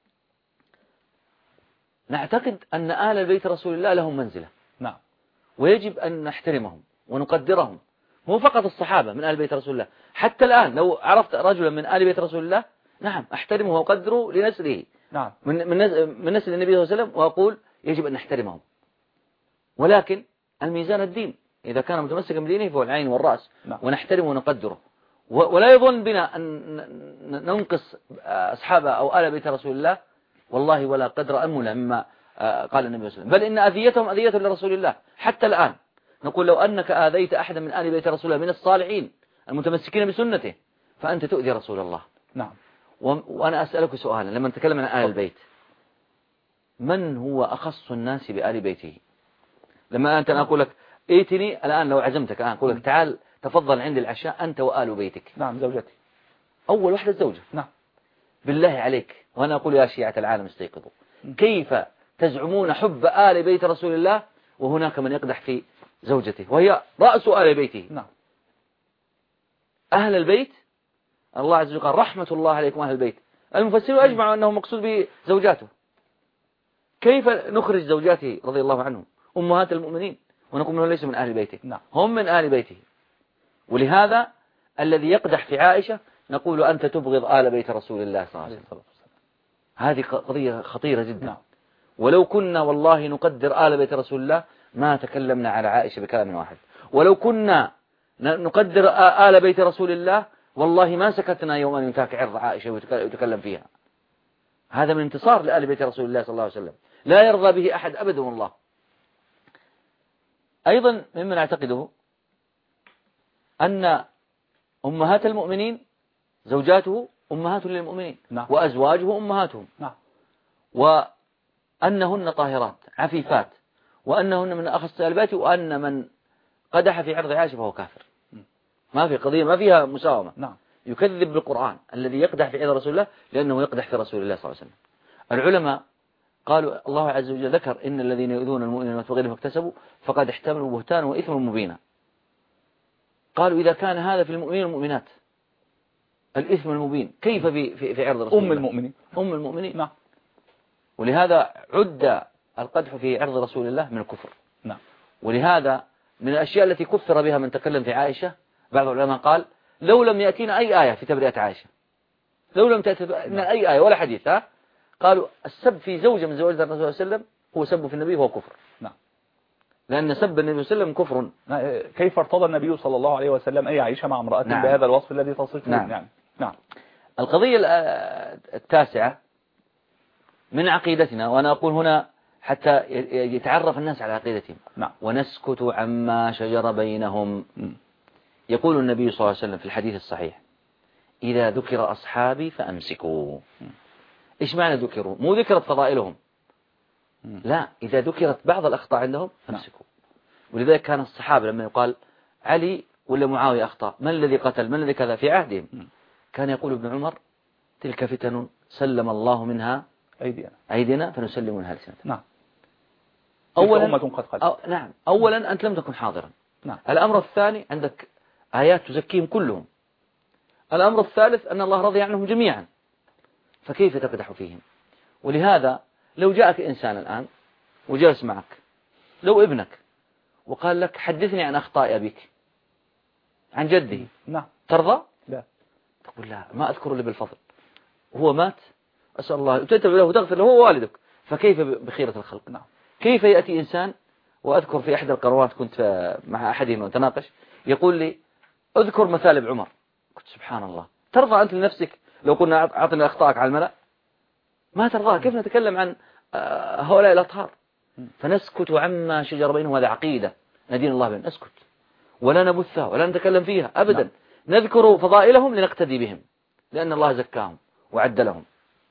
نعتقد أن آل البيت رسول الله لهم منزلة. نعم. ويجب أن نحترمهم ونقدرهم، مو فقط الصحابة من آل بيت رسول الله، حتى الآن لو عرفت رجلا من آل بيت رسول الله نعم أحترمه وأقدره لنسله. نعم. من من من نسل النبي صلى الله عليه وسلم، وأقول يجب أن نحترمهم. ولكن الميزان الدين، إذا كان متمسكا بدينه فهو العين والرأس. نعم. ونحترمه ونقدره، ولا يظن بنا أن ننقص أصحاب أو آل بيت رسول الله والله ولا قدر أمنا مما قال النبي صلى الله عليه وسلم، بل إن أذيتهم أذية لرسول الله. حتى الآن نقول لو أنك آذيت أحدا من آل بيت رسول الله من الصالحين المتمسكين بسنته فأنت تؤذي رسول الله. نعم. وأنا أسألك سؤالا، لما نتكلم عن آل البيت من هو أخص الناس بآل بيته؟ لما أنت أقول لك ائتني الآن، لو عزمتك الآن أقول لك تعال تفضل عندي العشاء أنت وآل بيتك. نعم. زوجتي أول واحدة الزوجة. نعم. بالله عليك، وأنا أقول يا شيعة العالم استيقظوا، كيف تزعمون حب آل بيت رسول الله وهناك من يقدح في زوجته وهي رأس آل بيته؟ نعم. أهل البيت الله عز وجل قال رحمة الله عليكم أهل البيت، المفسرون أجمعوا أنه مقصود بزوجاته. كيف نخرج زوجاته رضي الله عنهم أمهات المؤمنين ونقول أنهم ليسوا من أهل بيته؟ نعم. هم من آل بيته. ولهذا الذي يقدح في عائشة نقول أنت تبغض آل بيت رسول الله صلى الله عليه وسلم. هذه قضية خطيرة جدا. نعم. ولو كنا والله نقدر آل بيت رسول الله ما تكلمنا على عائشة بكلام واحد، ولو كنا نقدر آل بيت رسول الله والله ما سكتنا يوم أن ينتهك عرض عائشة ويتكلم فيها. هذا من انتصار لآل بيت رسول الله صلى الله عليه وسلم لا يرضى به أحد أبدا والله. أيضا مما نعتقده أن أمهات المؤمنين زوجاته أمهات للمؤمنين. نعم. وأزواجه أمهاتهم. نعم. وأنهن طاهرات عفيفات، وأنهن من أخص آل بيته، وأن من قدح في عرض عائشة فهو كافر. ما في قضية، ما فيها مساومة. نعم. يكذب بالقرآن الذي يقدح في عرض رسول الله لأنه يقدح في رسول الله صلى الله عليه وسلم. العلماء قالوا الله عز وجل ذكر إن الذين يؤذون المؤمنين بغير ما اكتسبوا فقد احتملوا بهتانا وإثما مبينا. قالوا إذا كان هذا في المؤمنين والمؤمنات الإثم المبين كيف في في, في عرض رسول أم الله؟ المؤمنين. أم المؤمنين. نعم. ولهذا عد القدح في عرض رسول الله من الكفر. نعم. ولهذا من الأشياء التي كفر بها من تكلم في عائشة بعض العلماء قال لو لم يأتينا أي آية في تبرئة عائشة، لو لم تأتينا أي آية ولا حديث، ها قالوا السب في زوجة من زوجات الرسول صلى الله عليه وسلم هو سب في النبي وهو كفر. نعم. لأن سب النبي صلى الله عليه وسلم كفر. كيف ارتضى النبي صلى الله عليه وسلم أي عائشة مع امرأة نعم. بهذا الوصف الذي تصفه؟ نعم. نعم. نعم. القضية التاسعة من عقيدتنا، وأنا أقول هنا حتى يتعرف الناس على عقيدتهم. نعم. ونسكت عما شجر بينهم. م. يقول النبي صلى الله عليه وسلم في الحديث الصحيح: إذا ذكر أصحابي فأمسكوا. إيش معنى ذكروا؟ مو ذكرت فضائلهم، لا، إذا ذكرت بعض الأخطاء عندهم فأمسكوا. ولذلك كان الصحابة لما يقال علي ولا معاوية أخطأ، من الذي قتل، من الذي كذا، في عهدهم كان يقول ابن عمر: تلك فتن سلم الله منها أيدينا أيدينا فنسلم منها لسنة. نعم. أولا أمة قد خلت. أو نعم أولا أنت لم تكن حاضرا. نعم. الأمر الثاني عندك آيات تزكيهم كلهم. الأمر الثالث أن الله رضي عنهم جميعا، فكيف تقدح فيهم؟ ولهذا لو جاءك إنسان الآن وجلس معك، لو ابنك، وقال لك: حدثني عن أخطاء أبيك، عن جده، نعم، ترضى؟ لا. تقول: لا، ما أذكر إلا بالفضل، وهو مات، أسأل الله تتبع له وتغفر له، هو والدك، فكيف بخيرة الخلق؟ نعم. كيف يأتي إنسان، وأذكر في أحد القنوات كنت مع أحدهم ونتناقش، يقول لي: أذكر مثالب عمر. قلت: سبحان الله، ترضى أنت لنفسك لو قلنا أعطنا أخطاءك على الملأ؟ ما ترضى. كيف نتكلم عن هؤلاء الأطهار؟ فنسكت عما شجر بينهم، هذا عقيدة ندين الله بهم، نسكت ولا نبثها ولا نتكلم فيها أبدا. لا. نذكر فضائلهم لنقتدي بهم، لأن الله زكاهم وعدلهم.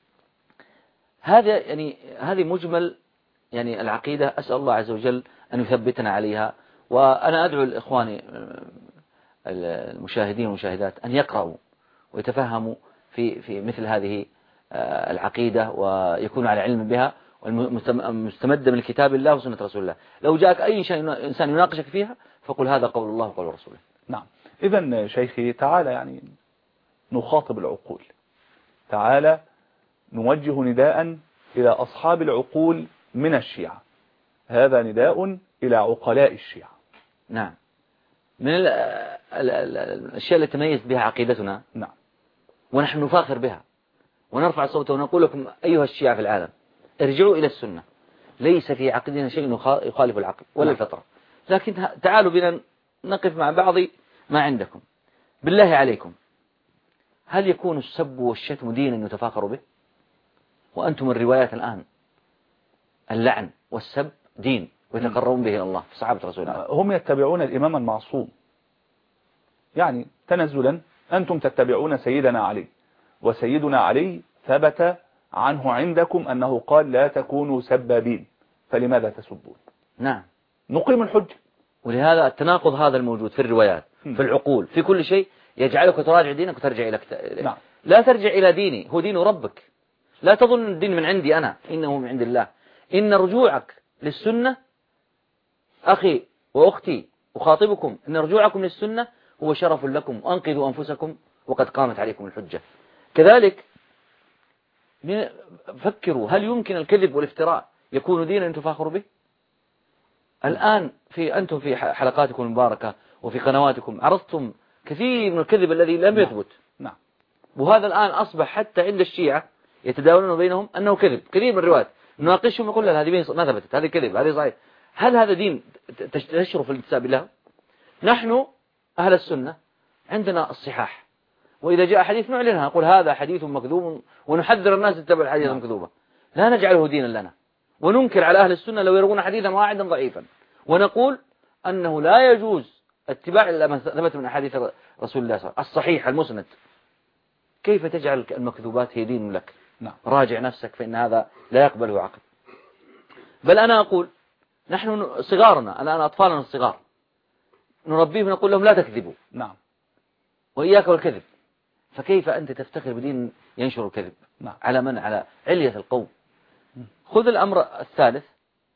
هذا يعني هذه مجمل يعني العقيدة. أسأل الله عز وجل أن يثبتنا عليها. وأنا أدعو الإخواني المشاهدين والمشاهدات أن يقرأوا ويتفهموا في في مثل هذه العقيدة، ويكونوا على علم بها والمستمدة من كتاب الله وسنة رسول الله. لو جاءك أي شيء إنسان يناقشك فيها فقل هذا قول الله وقول رسوله. نعم. إذن شيخي تعالى يعني نخاطب العقول، تعالى نوجه نداء إلى أصحاب العقول من الشيعة، هذا نداء إلى عقلاء الشيعة. نعم. من ال ال ال الأشياء التي تميز بها عقيدتنا، نعم، ونحن نفاخر بها ونرفع صوته ونقول لكم أيها الشيعة في العالم: ارجعوا إلى السنة، ليس في عقيدتنا شيء يخالف العقل ولا الفطرة، لكن تعالوا بنا نقف مع بعض ما عندكم. بالله عليكم، هل يكون السب والشتم دينا يتفاخر به؟ وأنتم الروايات الآن اللعن والسب دين ويتقربون به إلى الله في صحابة رسول الله. هم يتبعون الإمام المعصوم، يعني تنزلا أنتم تتبعون سيدنا علي، وسيدنا علي ثبت عنه عندكم أنه قال: لا تكونوا سبابين، فلماذا تسبون؟ نعم، نقيم الحجة. ولهذا التناقض هذا الموجود في الروايات، في العقول، في كل شيء، يجعلك تراجع دينك وترجع إلى كتاب. نعم. لا ترجع إلى ديني، هو دين ربك. لا تظن الدين من عندي أنا، إنه من عند الله. إن رجوعك للسنة أخي وأختي أخاطبكم، إن رجوعكم للسنة هو شرف لكم، وأنقذوا أنفسكم وقد قامت عليكم الحجة. كذلك فكروا، هل يمكن الكذب والافتراء يكون دينا تفاخر به؟ الآن في أنتم في حلقاتكم المباركة وفي قنواتكم عرضتم كثير من الكذب الذي لم يثبت. نعم. وهذا الآن أصبح حتى عند الشيعة يتداولون بينهم أنه كذب. كثير من الروايات نناقشهم يقول لا، هذه ما ثبتت، هذه كذب، هذه صحيح. هل هذا دين تشرف الانتساب له؟ نحن أهل السنة عندنا الصحاح، وإذا جاء حديث نعلنها، نقول هذا حديث مكذوب، ونحذر الناس تتبع الحديث المكذوبة، لا نجعله دينا لنا. وننكر على أهل السنة لو يروون حديثا واحدا ضعيفا، ونقول أنه لا يجوز اتباع ما ثبت من أحاديث رسول الله صلى الله عليه وسلم الصحيح المسند. كيف تجعل المكذوبات هي دين لك؟ نعم. راجع نفسك، فإن هذا لا يقبله عقل. بل أنا أقول نحن صغارنا الآن، أطفالنا الصغار نربيهم نقول لهم لا تكذبوا. نعم. وإياك والكذب. فكيف أنت تفتخر بدين ينشر الكذب؟ نعم. على من؟ على علية القوم. خذ الأمر الثالث،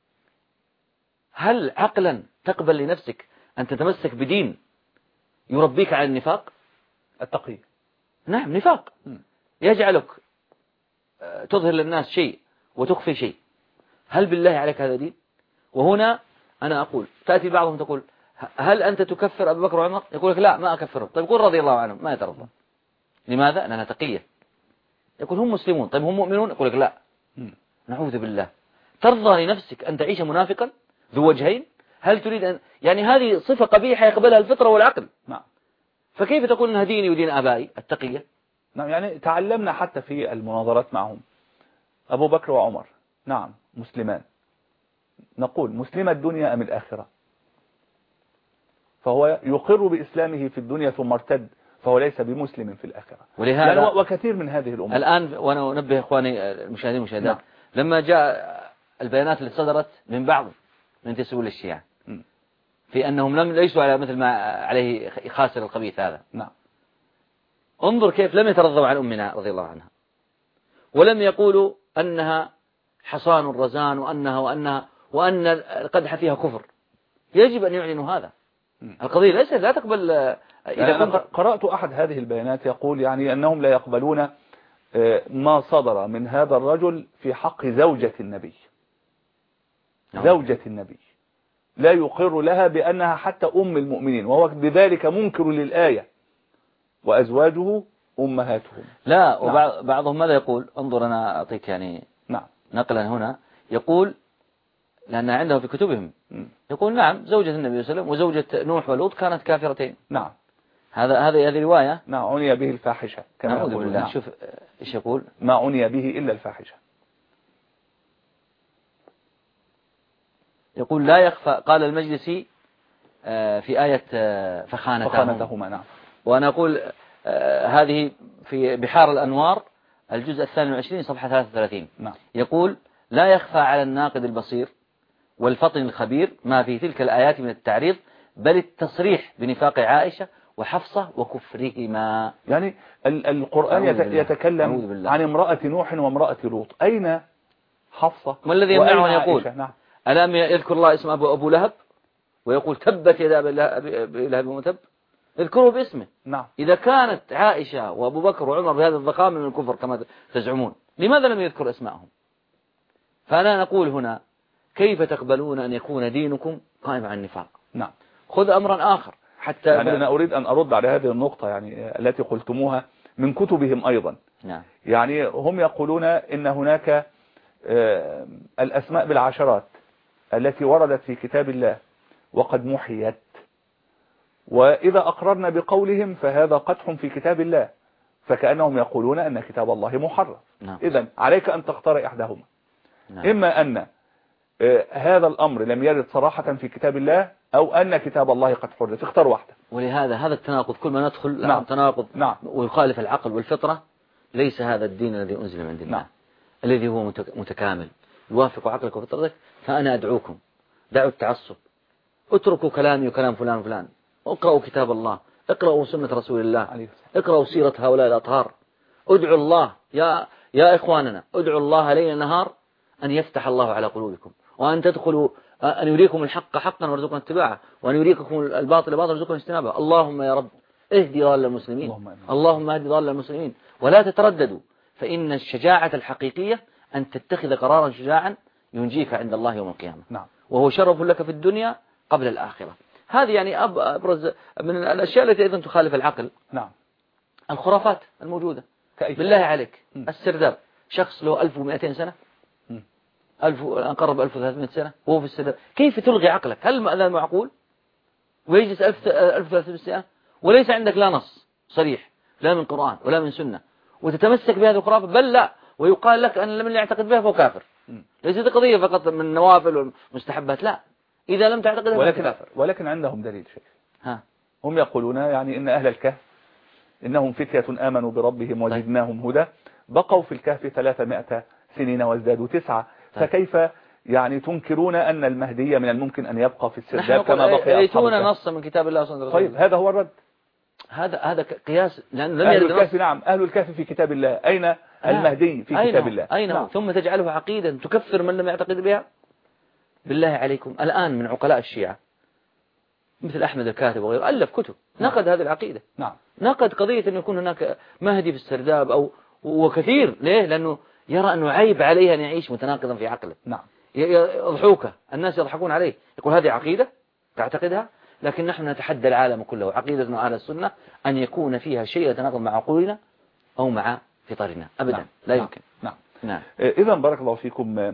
هل عقلا تقبل لنفسك أن تتمسك بدين يربيك على النفاق؟ التقي. نعم، نفاق يجعلك تظهر للناس شيء وتخفي شيء. هل بالله عليك هذا دين؟ وهنا أنا أقول، تأتي بعضهم تقول هل أنت تكفر أبو بكر وعمر؟ يقول لك لا، ما أكفرهم. طيب قل رضي الله عنهم، ما يترضى. لماذا؟ لأنها تقية. يقول هم مسلمون. طيب هم مؤمنون؟ يقول لك لا. نعوذ بالله. ترضى لنفسك أن تعيش منافقا ذو وجهين؟ هل تريد أن يعني هذه صفة قبيحة يقبلها الفطرة والعقل؟ نعم. فكيف تقول أنها ديني ودين آبائي التقية؟ نعم. يعني تعلمنا حتى في المناظرات معهم، أبو بكر وعمر نعم مسلمان، نقول مسلم الدنيا أم الآخرة؟ فهو يقر بإسلامه في الدنيا ثم ارتد، فهو ليس بمسلم في الآخرة. ولهذا يعني وكثير من هذه الأمور الآن، وأنا أنبه إخواني المشاهدين والمشاهدات، نعم. لما جاء البيانات اللي صدرت من بعض من تسويل الشيعة م. في أنهم لم ليسوا على مثل ما عليه خاسر الخبيث هذا، نعم. انظر كيف لم يترضوا عن أمنا رضي الله عنها، ولم يقولوا أنها حصان الرزان وأنها وأنها وأن القدح فيها كفر. يجب أن يعلنوا هذا. م. القضية ليست لا تقبل. إذا أنا قرأت أحد هذه البيانات يقول يعني أنهم لا يقبلون ما صدر من هذا الرجل في حق زوجة النبي. نعم. زوجة النبي لا يقر لها بأنها حتى أم المؤمنين، وهو بذلك منكر للآية وأزواجه أمهاتهم. لا. وبعضهم نعم. ماذا يقول؟ انظر أنا أعطيك يعني نعم. نقلا هنا، يقول لأن عندهم في كتبهم م. يقول نعم زوجة النبي صلى الله عليه وسلم وزوجة نوح ولوط كانت كافرتين. نعم. هذا هذه هذه رواية. نعم. عني به الفاحشة كما يقول. نعم. شوف إيش يقول. ما عني به إلا الفاحشة. يقول لا يخفى، قال المجلسي في آية فخانتهما. فخانتهما. نعم. وأنا أقول هذه في بحار الأنوار الجزء الثاني والعشرين صفحة ثلاثة وثلاثين. نعم. يقول لا يخفى على الناقد البصير والفطن الخبير ما في تلك الآيات من التعريض، بل التصريح بنفاق عائشة وحفصة وكفرهما. يعني القرآن يتكلم عن امرأة نوح وامرأة لوط، أين حفصة؟ ما الذي يمنعه يقول؟ نعم. ألم يذكر الله اسم أبو, أبو لهب ويقول تبت يدا أبي لهب وتب؟ اذكره باسمه. نعم. إذا كانت عائشة وأبو بكر وعمر بهذا الضخامة من الكفر كما تزعمون، لماذا لم يذكر اسمائهم؟ فأنا نقول هنا كيف تقبلون أن يكون دينكم قائم على النفاق؟ نعم. خذ أمرا آخر حتى يعني أنا أريد أن أرد على هذه النقطة يعني التي قلتموها من كتبهم أيضا. نعم. يعني هم يقولون إن هناك الأسماء بالعشرات التي وردت في كتاب الله وقد محيت، وإذا أقررنا بقولهم فهذا قدح في كتاب الله، فكأنهم يقولون أن كتاب الله محرف. نعم. إذن عليك أن تختار إحداهما. نعم. إما أن هذا الأمر لم يرد صراحة في كتاب الله، أو أن كتاب الله قد حرف، اختار واحدة. ولهذا هذا التناقض كل ما ندخل نعم. تناقض نعم. ويخالف العقل والفطرة. ليس هذا الدين الذي أنزل من عند الله. نعم. الذي هو متكامل يوافق عقلك وفطرتك. فأنا أدعوكم دعوا التعصب، اتركوا كلامي وكلام فلان فلان، اقرأوا كتاب الله، اقرأوا سنة رسول الله، اقرأوا سيرة هؤلاء الأطهار، ادعوا الله يا يا إخواننا، ادعوا الله ليل نهار أن يفتح الله على قلوبكم، وأن تدخلوا، أن يريكم الحق حقا وارزقنا اتباعه، وأن يريكم الباطل باطلا وارزقنا اجتنابه. اللهم يا رب اهدي ضال المسلمين، اللهم, اللهم اهدي ضال المسلمين. ولا تترددوا، فإن الشجاعة الحقيقية أن تتخذ قرارا شجاعا ينجيك عند الله يوم القيامة. نعم. وهو شرف لك في الدنيا قبل الآخرة. هذه يعني أبرز من الأشياء التي أيضا تخالف العقل. نعم. الخرافات الموجودة. كأيك. بالله عليك. م. السرداب، شخص له ألف ومئتين سنة، م. ألف قرب ألف وثلاثمائة سنة وهو في السرداب. كيف تلغي عقلك؟ هل هذا معقول؟ ويجلس ألف ألف وثلاثمائة سنة وليس عندك لا نص صريح لا من قرآن ولا من سنة، وتتمسك بهذه الخرافة؟ بل لا، ويقال لك أن من يعتقد بها فهو كافر. م. ليست قضية فقط من نوافل والمستحبات، لا، إذا لم تعتقدها ولكن كافر. ولكن عندهم دليل شيء. ها. هم يقولون يعني إن أهل الكهف إنهم فتية آمنوا بربهم وزدناهم هدى، بقوا في الكهف ثلاثمائة سنين وازدادوا تسعة. طيب. فكيف يعني تنكرون أن المهدي من الممكن أن يبقى في السرداب كما بقي أصحاب الكهف؟ يأتون نصا من كتاب الله سبحانه وتعالى. طيب هذا هو الرد. هذا هذا قياس، لأن لم أهل يرد الكهف. نص. نعم، أهل الكهف في كتاب الله، أين آه. المهدي في أين كتاب الله؟ أين نعم. ثم تجعله عقيدا تكفر من لم يعتقد بها؟ بالله عليكم، الآن من عقلاء الشيعة مثل أحمد الكاتب وغيره ألف كتب نقد نعم. هذه العقيدة. نعم. نقد قضية أن يكون هناك مهدي في السرداب، أو وكثير. ليه؟ لأنه يرى أنه عيب عليه أن يعيش متناقضا في عقله. نعم. يضحوك الناس، يضحكون عليه، يقول هذه عقيدة تعتقدها، لكن نحن نتحدى العالم كله. عقيدتنا أهل السنة أن يكون فيها شيء يتناقض مع عقولنا أو مع فطرنا أبدا. نعم. لا يمكن. نعم. نعم. إذا بارك الله فيكم،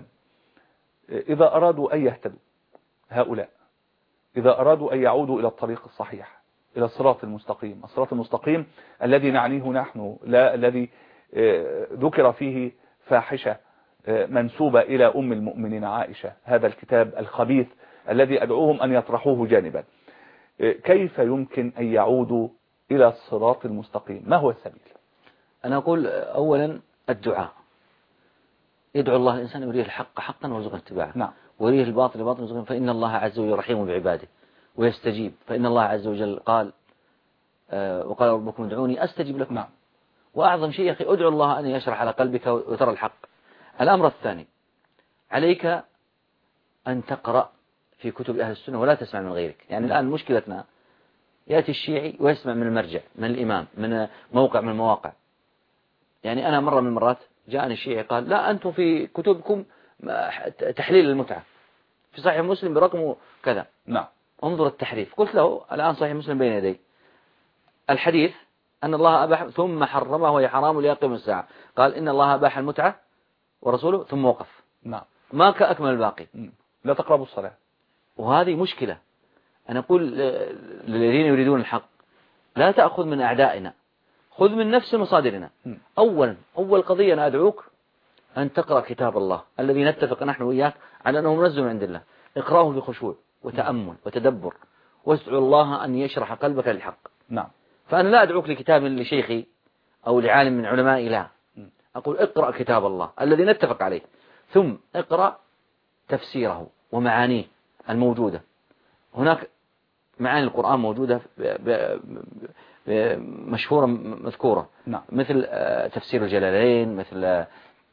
إذا أرادوا أن يهتدوا هؤلاء، إذا أرادوا أن يعودوا إلى الطريق الصحيح، إلى الصراط المستقيم، الصراط المستقيم الذي نعنيه نحن، لا الذي ذكر فيه فاحشة منسوبة إلى أم المؤمنين عائشة، هذا الكتاب الخبيث الذي أدعوهم أن يطرحوه جانبا. كيف يمكن أن يعودوا إلى الصراط المستقيم؟ ما هو السبيل؟ أنا أقول أولا الدعاء، يدعو الله الإنسان يريه الحق حقا ويرزقه اتباعه، نعم. ويريه الباطل باطلا ويرزقه، فإن الله عز وجل رحيم بعباده ويستجيب، فإن الله عز وجل قال آه وقال ربكم ادعوني أستجب لكم. نعم. وأعظم شيء يا أخي ادعو الله أن يشرح على قلبك وترى الحق. الأمر الثاني، عليك أن تقرأ في كتب أهل السنة ولا تسمع من غيرك. يعني الآن مشكلتنا يأتي الشيعي ويسمع من المرجع، من الإمام، من موقع من المواقع. يعني أنا مرة من المرات جاءني الشيعي قال لا أنتم في كتبكم تحليل المتعة في صحيح مسلم برقم كذا. نعم. انظر التحريف. قلت له الآن صحيح مسلم بين يدي، الحديث أن الله أباح ثم حرمه وهي حرام ليقيم الساعة، قال إن الله أباح المتعة ورسوله ثم وقف. نعم. ما كأكمل الباقي. لا تقربوا الصلاة. وهذه مشكلة. أنا أقول للذين يريدون الحق لا تأخذ من أعدائنا، خذ من نفس مصادرنا. أولا أول قضية أنا أدعوك أن تقرأ كتاب الله الذي نتفق نحن وإياك على أنه منزل من عند الله. اقرأه بخشوع وتأمل وتدبر، واسأل الله أن يشرح قلبك للحق. نعم. فأنا لا أدعوك لكتاب لشيخي أو لعالم من علمائي، لا، أقول اقرأ كتاب الله الذي نتفق عليه، ثم اقرأ تفسيره ومعانيه الموجودة. هناك معاني القرآن موجودة مشهورة مذكورة. نعم. مثل تفسير الجلالين، مثل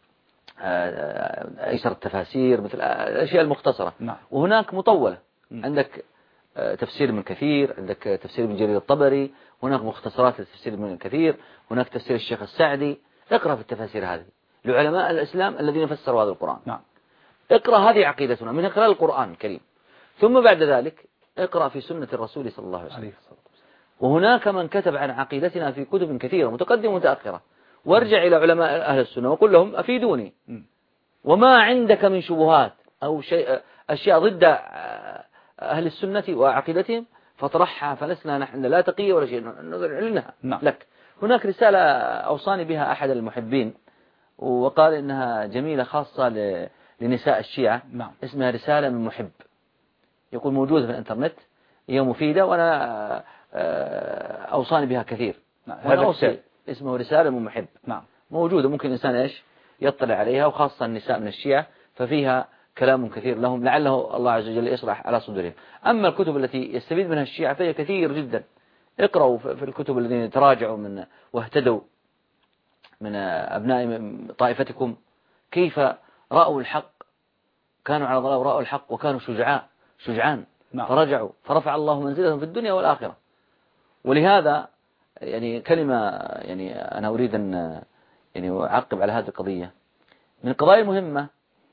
أيسر التفاسير، مثل الأشياء المختصرة. نعم. وهناك مطولة. م. عندك تفسير ابن كثير، عندك تفسير ابن جرير الطبري، هناك مختصرات لتفسير ابن كثير، هناك تفسير الشيخ السعدي. اقرأ في التفاسير هذه لعلماء الإسلام الذين فسروا هذا القرآن. نعم. اقرأ، هذه عقيدتنا من خلال القرآن الكريم. ثم بعد ذلك اقرأ في سنة الرسول صلى الله عليه وسلم. وهناك من كتب عن عقيدتنا في كتب كثيرة متقدمة ومتأخرة، وارجع إلى علماء أهل السنة وقل لهم أفيدوني، وما عندك من شبهات أو شيء أشياء ضد أهل السنة وعقيدتهم فطرحها، فلسنا نحن لا تقية ولا شيء نعلنها لك. هناك رسالة أوصاني بها أحد المحبين وقال إنها جميلة خاصة لنساء الشيعة. نعم. اسمها رسالة من محب، يقول موجودة في الإنترنت، هي مفيدة وأنا أوصاني بها كثير. نعم. هذا أوصي اسمه رسالة من محب. نعم. موجودة، ممكن الإنسان إيش يطلع عليها، وخاصة النساء من الشيعة ففيها كلام كثير لهم لعله الله عز وجل يشرح على صدورهم. أما الكتب التي يستفيد منها الشيعة فهي كثير جدا. اقرأوا في الكتب الذين تراجعوا من واهتدوا من أبناء طائفتكم كيف رأوا الحق، كانوا على ضلال ورأوا الحق وكانوا شجعاء شجعان. نعم. فرجعوا فرفع الله منزلهم في الدنيا والآخرة. ولهذا يعني كلمة يعني أنا أريد أن يعني أعقب على هذه القضية. من القضايا المهمة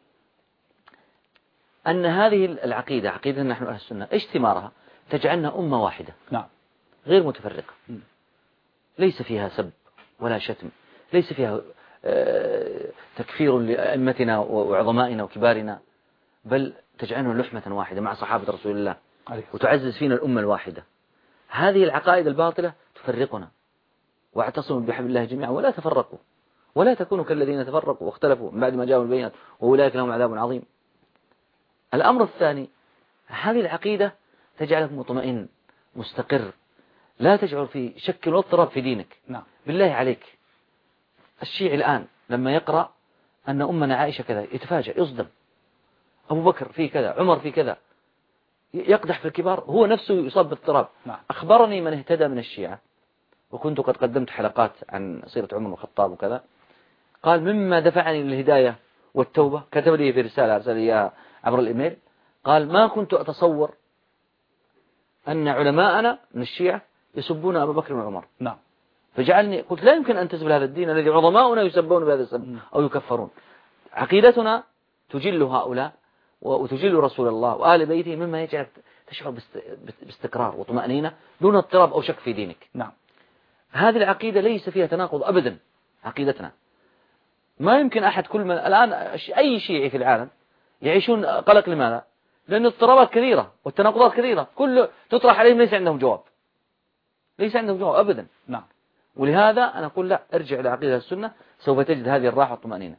أن هذه العقيدة، عقيدة نحن أهل السنة، إيش ثمارها؟ تجعلنا أمة واحدة. نعم. غير متفرقة، ليس فيها سب ولا شتم، ليس فيها تكفير لأئمتنا وعظمائنا وكبارنا، بل تجعلنا لحمة واحدة مع صحابة رسول الله، وتعزز فينا الأمة الواحدة. هذه العقائد الباطلة تفرقنا. واعتصموا بحبل الله جميعا ولا تفرقوا ولا تكونوا كالذين تفرقوا واختلفوا من بعد ما جاءوا البينات وأولئك لهم عذاب عظيم. الأمر الثاني، هذه العقيدة تجعلك مطمئن مستقر، لا تجعل في شك ولا اضطراب في دينك. نعم. بالله عليك، الشيعي الآن لما يقرأ أن أمنا عائشة كذا يتفاجأ، يصدم. أبو بكر في كذا، عمر في كذا، يقدح في الكبار، هو نفسه يصاب باضطراب. نعم. أخبرني من اهتدى من الشيعة، وكنت قد قدمت حلقات عن سيرة عمر الخطاب وكذا، قال مما دفعني للهداية والتوبة، كتب لي في رسالة أرسل إياها عبر الإيميل، قال ما كنت أتصور أن علماءنا من الشيعة يسبون أبا بكر وعمر. نعم. فجعلني قلت لا يمكن أن تسب هذا الدين الذي عظماؤنا يسبون بهذا السب أو يكفرون. عقيدتنا تجل هؤلاء وتجل رسول الله وآل بيته، مما يجعلك تشعر باستقرار وطمأنينة دون اضطراب أو شك في دينك. نعم. هذه العقيدة ليس فيها تناقض أبدا. عقيدتنا ما يمكن أحد، كل من الآن أي شيعي في العالم يعيشون قلق. لماذا؟ لأن الاضطرابات كثيرة والتناقضات كثيرة، كل تطرح عليهم ليس عندهم جواب، ليس عندهم جواب أبدا. نعم. ولهذا أنا أقول لا، ارجع إلى عقيدة السنة سوف تجد هذه الراحة والطمأنينة.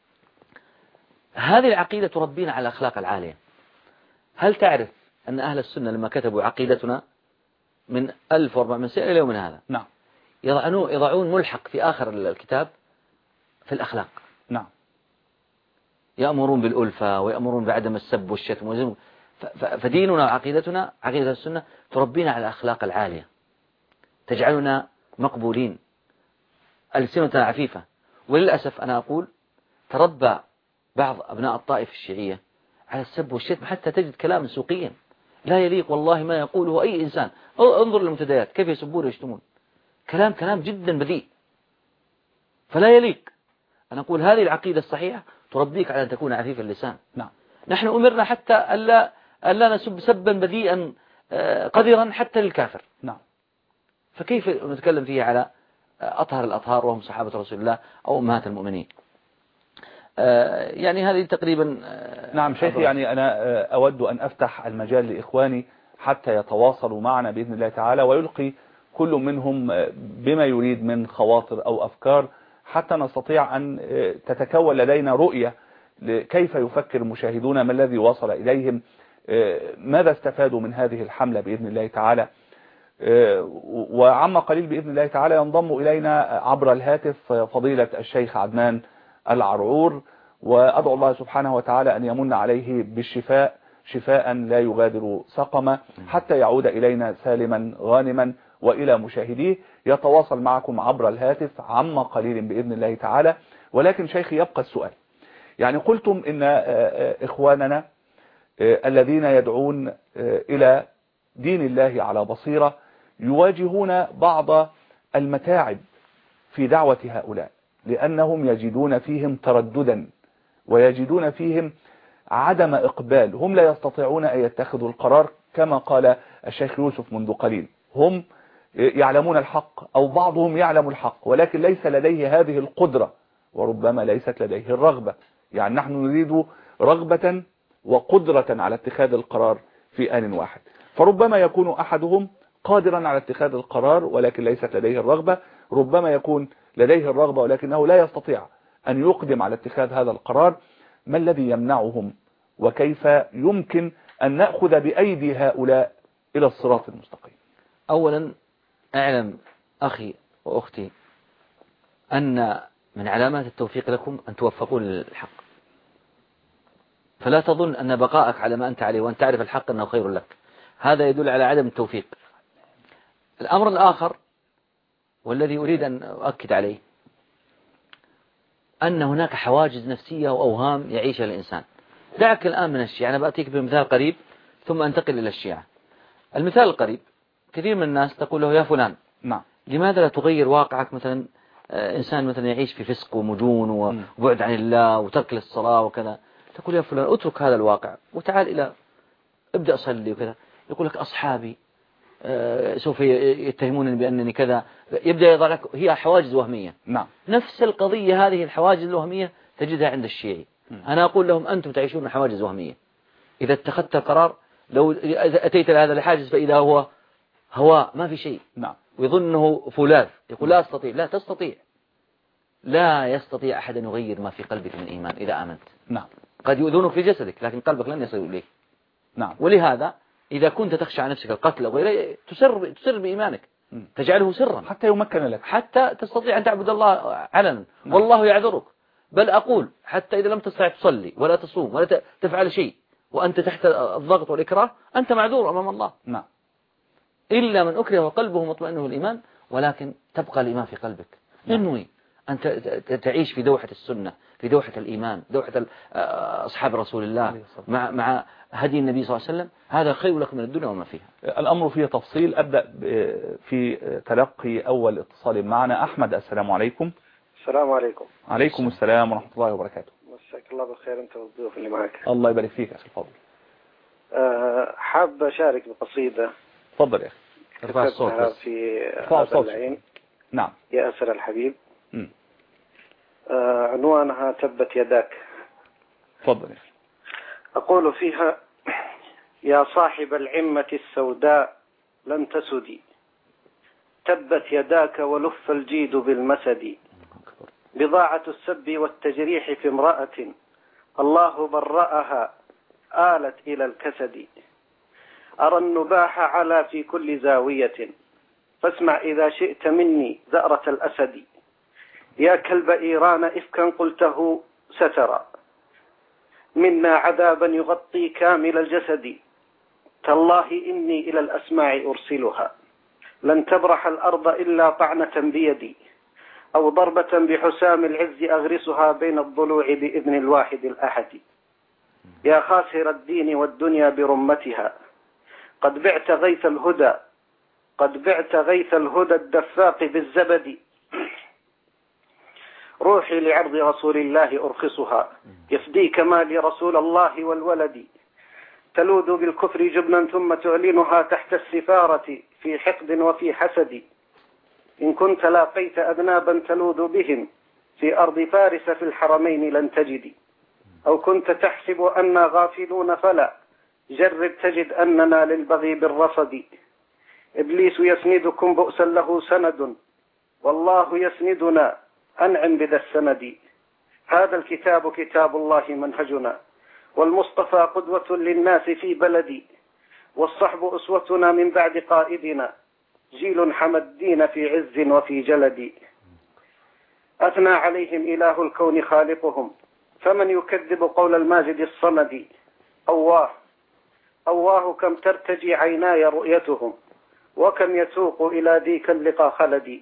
هذه العقيدة تربينا على الأخلاق العالية. هل تعرف أن أهل السنة لما كتبوا عقيدتنا من ألف وأربعمائة سنة إلى يومنا هذا. نعم. يضعون يضعون ملحق في آخر الكتاب في الأخلاق. نعم. يأمرون بالألفة ويأمرون بعدم السب والشتم. فديننا وعقيدتنا عقيدة السنة تربينا على الأخلاق العالية، تجعلنا مقبولين، ألسنتنا عفيفة. وللأسف أنا أقول تربى بعض أبناء الطائفة الشيعية على السب والشتم، حتى تجد كلام سوقيا لا يليق والله ما يقوله أي إنسان. انظر للمنتديات كيف يسبون ويشتمون، كلام كلام جدا بذيء فلا يليق. أنا أقول هذه العقيدة الصحيحة تربيك على أن تكون عفيف اللسان. نعم. نحن أمرنا حتى ألا ألا نسب سبا بذيئا قذرا حتى للكافر. نعم. فكيف نتكلم فيه على أطهر الأطهار وهم صحابة رسول الله أو أمهات المؤمنين؟ يعني هذه تقريبا. نعم شيخي، يعني أنا أود أن أفتح المجال لإخواني حتى يتواصلوا معنا بإذن الله تعالى، ويلقي كل منهم بما يريد من خواطر أو أفكار، حتى نستطيع أن تتكون لدينا رؤية كيف يفكر مشاهدونا، ما الذي وصل إليهم، ماذا استفادوا من هذه الحملة بإذن الله تعالى. وعما قليل بإذن الله تعالى ينضم إلينا عبر الهاتف فضيلة الشيخ عدنان العرعور، وأدعو الله سبحانه وتعالى أن يمن عليه بالشفاء، شفاء لا يغادر سقما، حتى يعود إلينا سالما غانما وإلى مشاهديه. يتواصل معكم عبر الهاتف عما قليل بإذن الله تعالى. ولكن شيخي يبقى السؤال، يعني قلتم إن إخواننا الذين يدعون إلى دين الله على بصيرة يواجهون بعض المتاعب في دعوة هؤلاء، لأنهم يجدون فيهم ترددا ويجدون فيهم عدم إقبال، هم لا يستطيعون أن يتخذوا القرار كما قال الشيخ يوسف منذ قليل. هم يعلمون الحق أو بعضهم يعلم الحق، ولكن ليس لديه هذه القدرة وربما ليست لديه الرغبة. يعني نحن نريد رغبة وقدرة على اتخاذ القرار في آن واحد، فربما يكون أحدهم قادرا على اتخاذ القرار ولكن ليست لديه الرغبة، ربما يكون لديه الرغبة ولكنه لا يستطيع أن يقدم على اتخاذ هذا القرار. ما الذي يمنعهم، وكيف يمكن أن نأخذ بأيدي هؤلاء إلى الصراط المستقيم؟ أولا أعلم أخي وأختي أن من علامات التوفيق لكم أن توفقون للحق، فلا تظن أن بقائك على ما أنت عليه وأن تعرف الحق أنه خير لك، هذا يدل على عدم التوفيق. الأمر الآخر والذي أريد أن أؤكد عليه أن هناك حواجز نفسية وأوهام يعيشها الإنسان. دعك الآن من الشيعة، أنا بأتيك بمثال قريب ثم أنتقل إلى الشيعة. المثال القريب، كثير من الناس تقول له يا فلان نعم لماذا لا تغير واقعك؟ مثلا إنسان مثلا يعيش في فسق ومجون وبعد عن الله وترك للصلاة وكذا، تقول يا فلان اترك هذا الواقع وتعال إلى ابدأ صلي وكذا. يقول لك أصحابي سوف يتهمونني بأنني كذا، يبدأ يضع لك، هي حواجز وهمية. نعم. نفس القضية هذه الحواجز الوهمية تجدها عند الشيعي. أنا أقول لهم أنتم تعيشون حواجز وهمية. إذا اتخذت القرار، لو أتيت لهذا الحاجز فإذا هو هواء ما في شيء. نعم. ويظنه فولاذ، يقول لا أستطيع. لا تستطيع، لا يستطيع أحد أن يغير ما في قلبك من إيمان إذا آمنت. نعم. قد يؤذونك في جسدك لكن قلبك لن يصل إليه. نعم. ولهذا إذا كنت تخشى على نفسك القتل وغيره تسر تسر بإيمانك، تجعله سرا حتى يمكن لك، حتى تستطيع أن تعبد الله علنا. والله يعذرك. بل أقول حتى إذا لم تستطع تصلي ولا تصوم ولا تفعل شيء وأنت تحت الضغط والإكراه أنت معذور أمام الله. نعم. إلا من أكره وقلبه مطمئنه الإيمان، ولكن تبقى الإيمان في قلبك. انوي أن تعيش في دوحة السنة، في دوحة الإيمان، دوحة أصحاب رسول الله، مع مع هدي النبي صلى الله عليه وسلم. هذا خير لك من الدنيا وما فيها. الأمر فيه تفصيل. أبدأ في تلقي أول اتصال معنا. أحمد، السلام عليكم. السلام عليكم. عليكم السلام ورحمة الله وبركاته. مساك الله بالخير أنت والضيوف اللي معك. الله يبارك فيك أخي الفاضل. أه حاب أشارك بقصيدة. تفضل يا أخي. ارفع الصوت بس. في هذا العين. نعم. يا أسر الحبيب. م. أه عنوانها تبت يداك. تفضل يا أخي. أقول فيها: يا صاحب العمة السوداء لن تسدي، تبت يداك ولف الجيد بالمسد، بضاعة السب والتجريح في امرأة الله برأها آلت إلى الكسد، أرى النباح على في كل زاوية، فاسمع إذا شئت مني زأرة الأسد. يا كلب إيران إفكا قلته سترى، منا عذابا يغطي كامل الجسد. تالله إني إلى الأسماع أرسلها، لن تبرح الأرض إلا طعنة بيدي، أو ضربة بحسام العز أغرسها بين الضلوع بإذن الواحد الأحد. يا خاسر الدين والدنيا برمتها، قد بعت غيث الهدى قد بعت غيث الهدى الدفاق بالزبد. روحي لعرض رسول الله أرخصها، يفديك مالي رسول الله والولد. تلوذ بالكفر جبنا ثم تعلنها تحت السفارة في حقد وفي حسد. إن كنت لاقيت أذنابا تلوذ بهم في أرض فارس في الحرمين لن تجد، أو كنت تحسب أننا غافلون فلا، جرب تجد أننا للبغي بالرصد. إبليس يسندكم بؤسا له سند، والله يسندنا أنعم بذا السند. هذا الكتاب كتاب الله منهجنا، والمصطفى قدوة للناس في بلدي، والصحب أسوتنا من بعد قائدنا، جيل حمى الدين في عز وفي جلد. أثنى عليهم إله الكون خالقهم، فمن يكذب قول الماجد الصمد. أواه أواه كم ترتجي عيناي رؤيتهم، وكم يسوق إلى ذيك اللقى خلدي.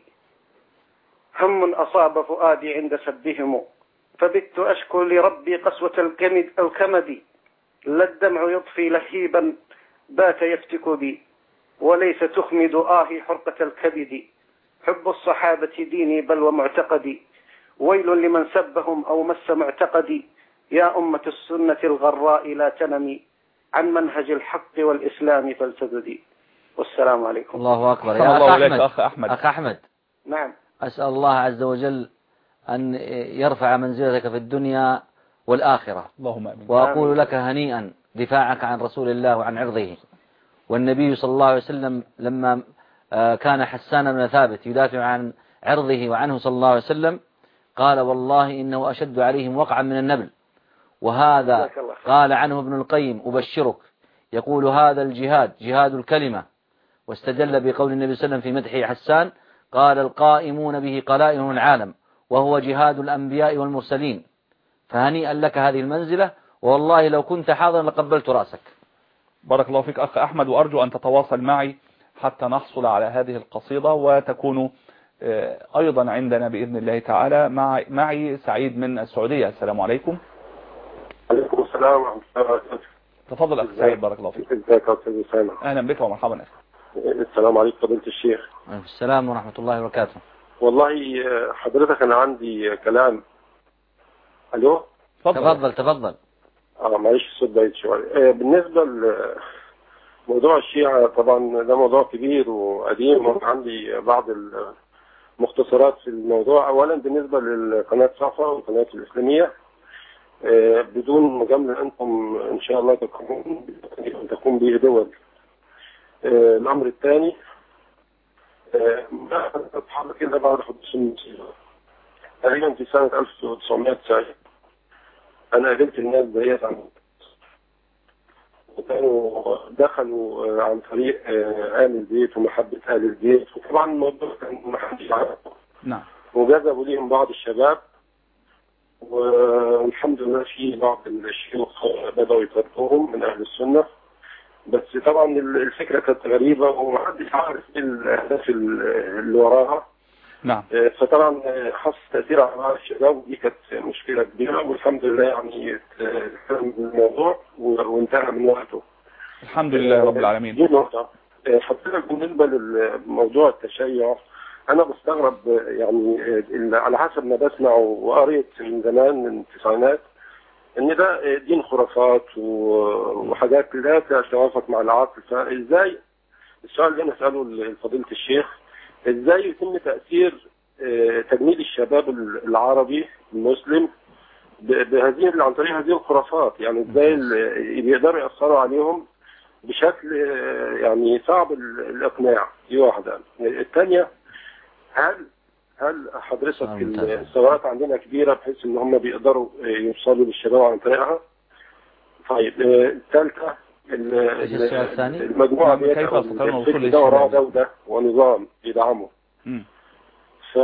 هم أصاب فؤادي عند سبهم، فبت أشكو لربي قسوة الكمد الكمد. لا الدمع يطفي لهيبا بات يفتك بي، وليس تخمد آهي حرقة الكبد. حب الصحابة ديني بل ومعتقدي، ويل لمن سبهم أو مس معتقدي. يا أمة السنة الغراء لا تنمي، عن منهج الحق والإسلام فلتددي. والسلام عليكم. الله أكبر. يا الله أخ أحمد. أخ أحمد أخ أحمد نعم. أسأل الله عز وجل أن يرفع منزلتك في الدنيا والآخرة. اللهم آمين. وأقول آمين. لك هنيئا دفاعك عن رسول الله وعن عرضه. والنبي صلى الله عليه وسلم لما كان حسان بن ثابت يدافع عن عرضه وعنه صلى الله عليه وسلم قال والله إنه أشد عليهم وقعا من النبل. وهذا قال عنه ابن القيم أبشرك، يقول هذا الجهاد جهاد الكلمة. واستدل بقول النبي صلى الله عليه وسلم في مدح حسان قال القائمون به قلائل العالم، وهو جهاد الأنبياء والمرسلين. فهنيئا لك هذه المنزلة، والله لو كنت حاضرا لقبلت رأسك. بارك الله فيك أخ أحمد، وأرجو أن تتواصل معي حتى نحصل على هذه القصيدة، وتكون أيضا عندنا بإذن الله تعالى. معي سعيد من السعودية. السلام عليكم. عليكم السلام ورحمة الله وبركاته. تفضل أخ سعيد، بارك الله فيك. ازيك يا أستاذ أسامة؟ أهلا بك ومرحبا أخي. السلام عليكم فضيلة الشيخ. السلام ورحمة الله وبركاته. والله حضرتك أنا عندي كلام. ألو. تفضل تفضل. اه معلش الصوت بعيد شوية. بالنسبة لموضوع الشيعة طبعا ده موضوع كبير وقديم، وعندي بعض المختصرات في الموضوع. أولا بالنسبة للقناة صفا والقناة الإسلامية، بدون مجاملة أنتم إن شاء الله تقوم تقوم به دول. الأمر الثاني أصحاب كده بعد حدوث المصيبة تقريبا في سنة ألف وتسعمائة وتسعين أنا قابلت الناس ديت عن وكانوا دخلوا عن طريق آل البيت ومحبة آل البيت، وطبعا الموضوع كان محدش عارفه. نعم. وجذبوا ليهم بعض الشباب، والحمد لله في بعض الشيوخ بدأوا يطردوهم من أهل السنة. بس طبعا الفكرة كانت غريبة ومحدش عارف ايه الأهداف اللي وراها. نعم. فطبعا حصل تأثير على بعض الشباب، ودي كانت مشكلة كبيرة، والحمد لله يعني اتفهم الموضوع وانتهى من وقته. الحمد لله رب العالمين. دي نقطة. حضرتك بالنسبة لموضوع التشيع أنا بستغرب يعني على حسب ما بسمع وقريت من زمان من التسعينات إن ده دين خرافات وحاجات لا تتوافق مع العقل. فإزاي السؤال اللي أنا أسأله لفضيلة الشيخ، إزاي يتم تأثير تجميد الشباب العربي المسلم بهذه عن طريق هذه الخرافات؟ يعني إزاي بيقدروا يأثروا عليهم بشكل يعني صعب الإقناع؟ دي واحدة. الثانية، هل هل حضرتك الثورات عندنا كبيرة بحيث ان هم بيقدروا يوصلوا للشباب عن طريقها؟ طيب الثالثة، السؤال الثاني؟ المجموعة دي كيف يستطيعون الوصول دورة دولة ونظام يدعمه. ف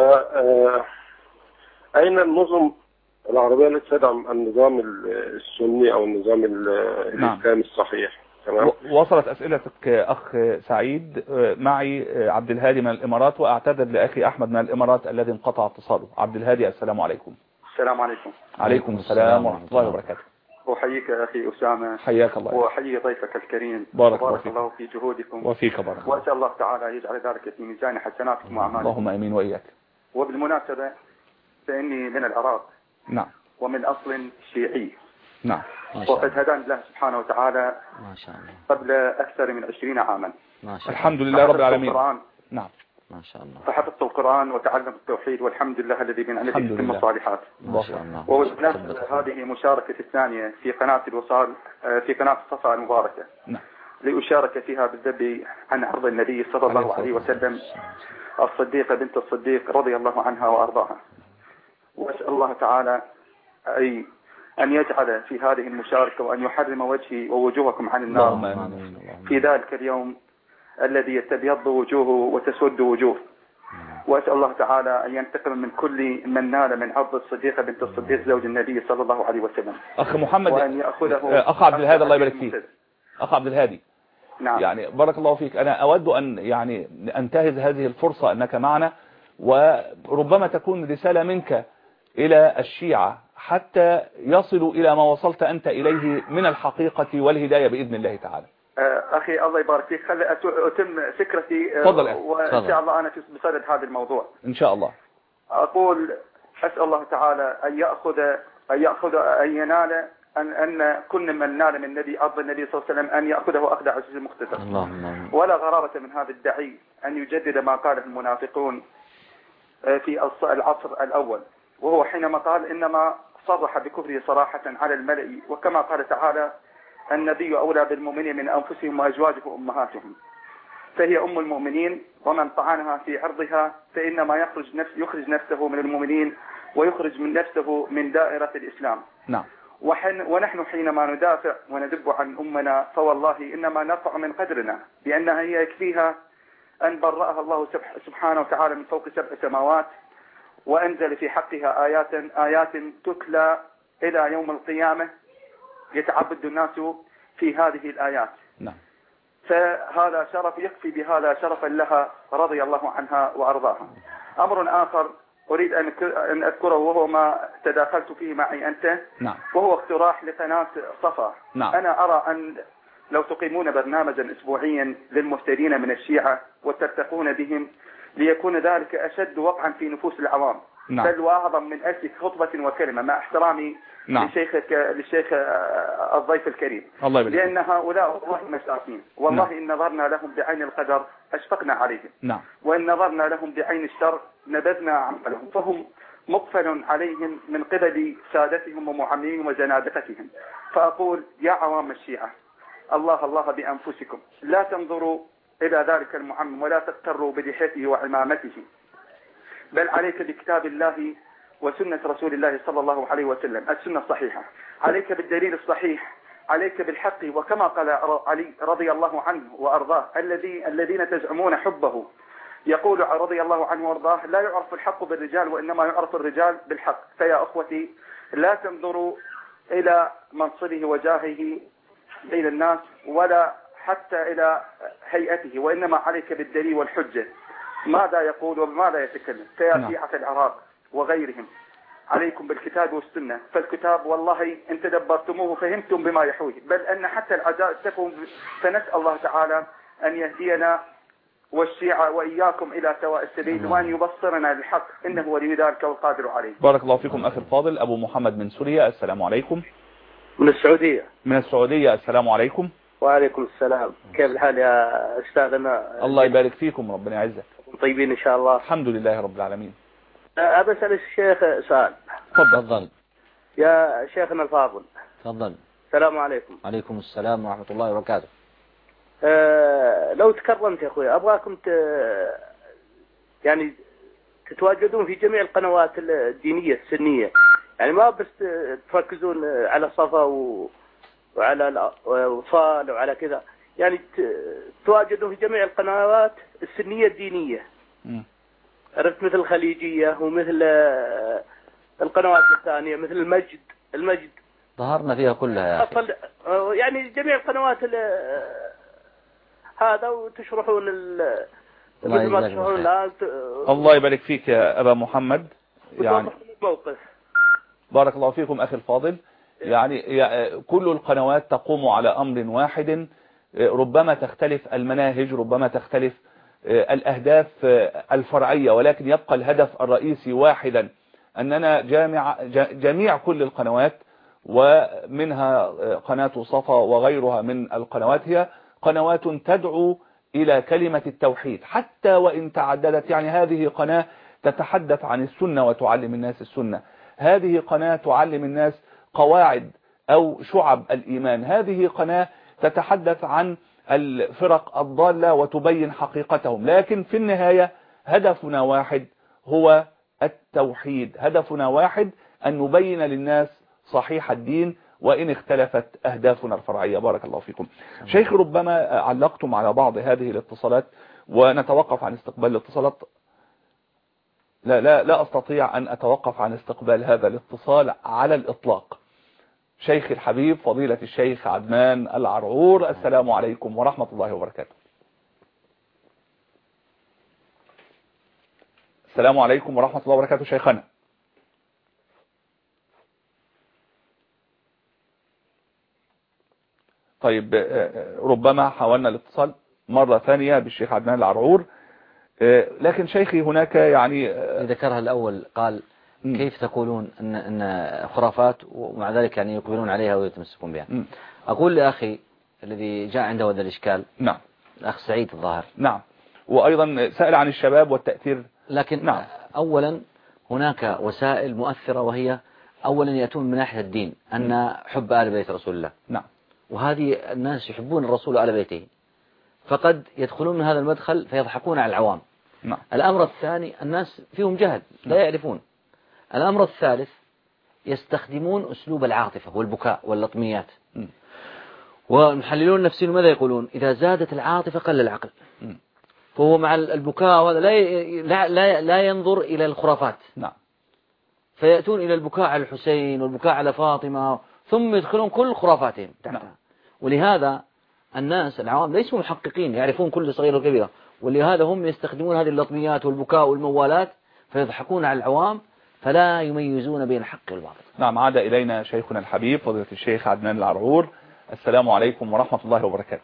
أين النظم العربية التي تدعم النظام السني أو النظام الإسلامي الصحيح؟ تمام. وصلت أسئلتك أخ سعيد. معي عبد الهادي من الإمارات، وأعتذر لأخي أحمد من الإمارات الذي انقطع اتصاله. عبد الهادي السلام عليكم. السلام عليكم. عليكم السلام ورحمة الله وبركاته. أحييك يا أخي أسامة. حياك الله. وأحيي ضيفك الكريم. بارك, بارك الله, الله في جهودكم وفيك. بارك الله. وأسأل الله تعالى يجعل ذلك في ميزان حسناتكم وأعمالكم. اللهم أمين وإياك. وبالمناسبة فإني من العراق. نعم. ومن أصل شيعي. نعم. وقد هداني الله سبحانه وتعالى ما شاء الله قبل أكثر من عشرين عاما. ما شاء الله. الحمد لله رب العالمين. نعم. ما شاء الله. فحفظت القرآن وتعلمت التوحيد والحمد لله الذي بنعمته تتم الصالحات. ما شاء الله. وبالمناسبة هذه مشاركتي الثانية في قناة الوصال في قناة الصفا المباركة. نعم. لأشارك فيها بالذب عن عرض النبي صلى الله عليه وسلم الصديقة بنت الصديق رضي الله عنها وأرضاها. وأسأل الله تعالى أي أن يجعل في هذه المشاركة وأن يحرم وجهي ووجوهكم عن النار في ذلك اليوم الذي تبيض وجوه وتسود وجوه. وأسأل الله تعالى أن ينتقم من كل من نال من عرض الصديقة بنت الصديق زوج النبي صلى الله عليه وسلم. أخ محمد، وأن يأخذه أخ عبد الهادي الله يبارك فيك. أخ عبد الهادي. نعم. يعني بارك الله فيك. أنا أود أن يعني أنتهز هذه الفرصة أنك معنا، وربما تكون رسالة منك إلى الشيعة حتى يصلوا إلى ما وصلت أنت إليه من الحقيقة والهداية بإذن الله تعالى. أخي الله يبارك فيك، خلي أتم فكرتي. تفضل. وإن شاء الله أنا في بصدد هذا الموضوع إن شاء الله. أقول أسأل الله تعالى أن يأخذ أن يأخذ أن ينال أن أن كل من نال من النبي عرض النبي صلى الله عليه وسلم أن يأخذه أخذ عزيز مختصر. اللهم. ولا غرابة من هذا الدعي أن يجدد ما قاله المنافقون في العصر الأول، وهو حينما قال إنما صرح بكفره صراحة على الملأ، وكما قال تعالى النبي أولى بالمؤمنين من أنفسهم وأزواجه أمهاتهم، فهي أم المؤمنين، ومن طعنها في عرضها فإنما يخرج نفس يخرج نفسه من المؤمنين ويخرج من نفسه من دائرة الإسلام. نعم. وحن ونحن حينما ندافع وندب عن أمنا فوالله إنما نرفع من قدرنا، لأنها هي يكفيها أن برأها الله سبحانه وتعالى من فوق سبع سماوات، وأنزل في حقها آيات آيات تتلى إلى يوم القيامة يتعبد الناس في هذه الآيات. نعم. فهذا شرف يكفي بهذا شرفا لها رضي الله عنها وأرضاها. أمر آخر أريد أن أذكره وهو ما تداخلت فيه معي أنت. نعم. وهو اقتراح لقناة صفا. نعم. أنا أرى أن لو تقيمون برنامجا أسبوعيا للمفترين من الشيعة وترتقون بهم ليكون ذلك أشد وقعا في نفوس العوام. نعم. بل وأعظم من ألف خطبة وكلمة، مع احترامي نعم. لشيخك للشيخ الضيف الكريم. الله يبارك. لأن هؤلاء والله مساكين، والله نعم. إن نظرنا لهم بعين القدر أشفقنا عليهم. نعم. وإن نظرنا لهم بعين الشر نبذنا عملهم، فهم مقفل عليهم من قبل سادتهم ومعممين وزنادقتهم. فأقول يا عوام الشيعة الله الله بأنفسكم، لا تنظروا إلى ذلك المعمم ولا تغتروا بلحيته وعمامته، بل عليك بكتاب الله وسنة رسول الله صلى الله عليه وسلم، السنة الصحيحة، عليك بالدليل الصحيح، عليك بالحق. وكما قال علي رضي الله عنه وأرضاه الذي الذين تزعمون حبه، يقول رضي الله عنه وأرضاه لا يعرف الحق بالرجال وإنما يعرف الرجال بالحق. فيا أخوتي لا تنظروا إلى منصبه وجاهه بين الناس ولا حتى إلى هيئته، وإنما عليك بالدليل والحجة، ماذا يقول وماذا يتكلم. فيا شيعة العراق وغيرهم عليكم بالكتاب والسنة، فالكتاب والله إن تدبرتموه فهمتم بما يحويه، بل أن حتى العداء تفهم. فنسأل الله تعالى أن يهدينا والشيعة وإياكم إلى سواء السبيل، وأن يبصرنا للحق إنه ولي ذلك والقادر عليه. بارك الله فيكم أخي الفاضل. أبو محمد من سوريا السلام عليكم. من السعودية. من السعودية السلام عليكم. وعليكم السلام. كيف الحال يا أستاذنا؟ الله يبارك فيكم، ربنا يعزك. طيبين إن شاء الله. الحمد لله رب العالمين. أبى أسأل الشيخ سؤال. تفضل يا شيخنا الفاضل. تفضل. السلام عليكم. عليكم السلام ورحمة الله وبركاته. أه لو تكرمت يا أخوي أبغاكم ت... يعني تتواجدون في جميع القنوات الدينية السنية، يعني ما بس تركزون على صفا و... وعلى الوصال وعلى كذا، يعني تواجدون في جميع القنوات السنية الدينية. م. عرفت، مثل الخليجية ومثل القنوات الثانية مثل المجد المجد ظهرنا فيها كلها يا أخي. يعني جميع القنوات هذا، وتشرحون مثل ما تشرحون الآن. الله يبارك فيك يا أبا محمد. يعني الموقف. بارك الله فيكم أخي الفاضل. يعني كل القنوات تقوم على أمر واحد، ربما تختلف المناهج، ربما تختلف الأهداف الفرعية، ولكن يبقى الهدف الرئيسي واحدا، أننا جامع جميع كل القنوات، ومنها قناة صفا وغيرها من القنوات، هي قنوات تدعو إلى كلمة التوحيد حتى وإن تعددت. يعني هذه قناة تتحدث عن السنة وتعلم الناس السنة، هذه قناة تعلم الناس قواعد أو شعب الإيمان، هذه قناة تتحدث عن الفرق الضالة وتبين حقيقتهم، لكن في النهاية هدفنا واحد هو التوحيد، هدفنا واحد أن نبين للناس صحيح الدين وإن اختلفت أهدافنا الفرعية. بارك الله فيكم. شيخ، ربما علقتم على بعض هذه الاتصالات ونتوقف عن استقبال الاتصالات. لا لا لا أستطيع أن أتوقف عن استقبال هذا الاتصال على الإطلاق. شيخ الحبيب فضيلة الشيخ عدنان العرعور، السلام عليكم ورحمة الله وبركاته. السلام عليكم ورحمة الله وبركاته شيخنا. طيب، ربما حاولنا الاتصال مرة ثانية بالشيخ عدنان العرعور، لكن شيخي هناك يعني ذكرها الأول، قال م. كيف تقولون أن أن خرافات ومع ذلك يعني يقبلون عليها ويتمسكون بها. م. أقول لأخي الذي جاء عنده هذا الإشكال، نعم، الأخ سعيد الظاهر، نعم، وأيضا سأل عن الشباب والتأثير، لكن نعم. أولا هناك وسائل مؤثرة، وهي أولا يأتون من ناحية الدين أن م. حب آل بيت رسول الله، نعم، وهذه الناس يحبون الرسول وآل بيته، فقد يدخلون من هذا المدخل فيضحكون على العوام. نعم. الأمر الثاني، الناس فيهم جهل لا يعرفون. الأمر الثالث، يستخدمون أسلوب العاطفة والبكاء واللطميات. م. والمحللون النفسيين ماذا يقولون؟ إذا زادت العاطفة قل العقل. م. فهو مع البكاء وهذا لا, لا, لا ينظر إلى الخرافات. نعم. فيأتون إلى البكاء على الحسين والبكاء على فاطمة، ثم يدخلون كل خرافاتهم تحتها. نعم. ولهذا الناس العوام ليسوا محققين يعرفون كل صغيرة وكبيرة، ولهذا هم يستخدمون هذه اللطميات والبكاء والموالات فيضحكون على العوام، فلا يميزون بين الحق والباطل. نعم. عاد إلينا شيخنا الحبيب فضيلة الشيخ عدنان العرعور، السلام عليكم ورحمة الله وبركاته.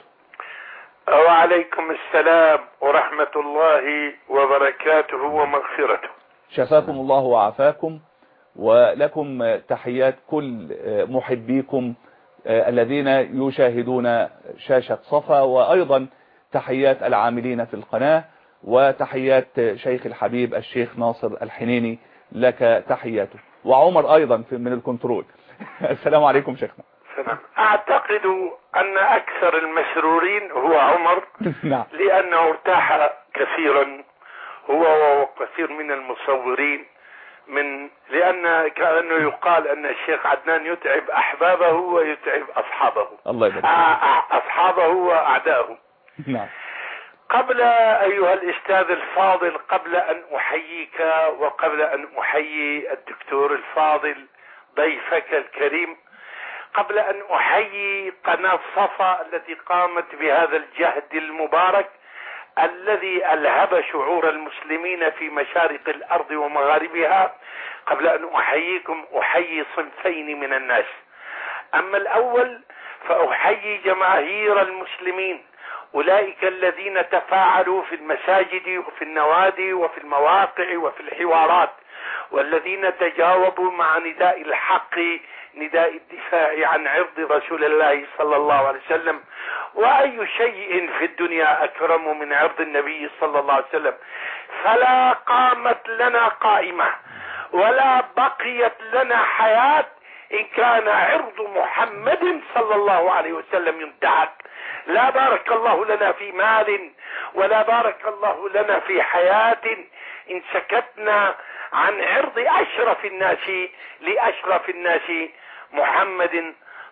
وعليكم السلام ورحمة الله وبركاته ومغفرته. شفاكم الله وعافاكم، ولكم تحيات كل محبيكم الذين يشاهدون شاشة صفا، وأيضا تحيات العاملين في القناة، وتحيات شيخ الحبيب الشيخ ناصر الحنيني، لك تحياته، وعمر أيضا من الكنترول. السلام عليكم شيخنا. أعتقد أن أكثر المسرورين هو عمر. نعم. لأنه ارتاح كثيرا هو وكثير من المصورين، من لأن كأنه يقال أن الشيخ عدنان يتعب أحبابه ويتعب أصحابه. الله يبارك. أصحابه وأعداءه. نعم. قبل أيها الأستاذ الفاضل، قبل أن أحييك وقبل أن أحيي الدكتور الفاضل ضيفك الكريم، قبل أن أحيي قناة صفا التي قامت بهذا الجهد المبارك الذي ألهب شعور المسلمين في مشارق الأرض ومغاربها، قبل أن أحييكم أحيي صنفين من الناس. أما الأول فأحيي جماهير المسلمين، أولئك الذين تفاعلوا في المساجد وفي النوادي وفي المواقع وفي الحوارات، والذين تجاوبوا مع نداء الحق، نداء الدفاع عن عرض رسول الله صلى الله عليه وسلم. وأي شيء في الدنيا أكرم من عرض النبي صلى الله عليه وسلم؟ فلا قامت لنا قائمة ولا بقيت لنا حياة إن كان عرض محمد صلى الله عليه وسلم ينتهك. لا بارك الله لنا في مال ولا بارك الله لنا في حياة إن سكتنا عن عرض أشرف الناس لأشرف الناس محمد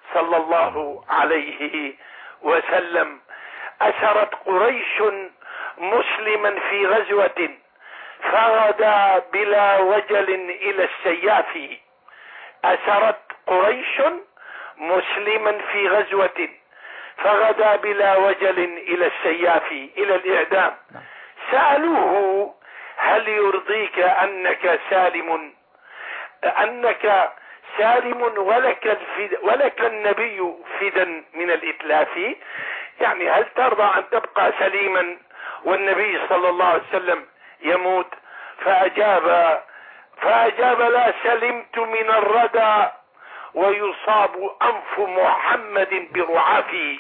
صلى الله عليه وسلم. أسرت قريش مسلما في غزوة فغدا بلا وجل إلى السياف. أسرت قريش مسلما في غزوة فغدا بلا وجل إلى السياف، إلى الإعدام. سألوه هل يرضيك أنك سالم، أنك سالم ولك, الفد ولك النبي فدا من الإتلاف؟ يعني هل ترضى أن تبقى سليما والنبي صلى الله عليه وسلم يموت؟ فأجاب فأجاب لا سلمت من الردى ويصاب أنف محمد برعافي.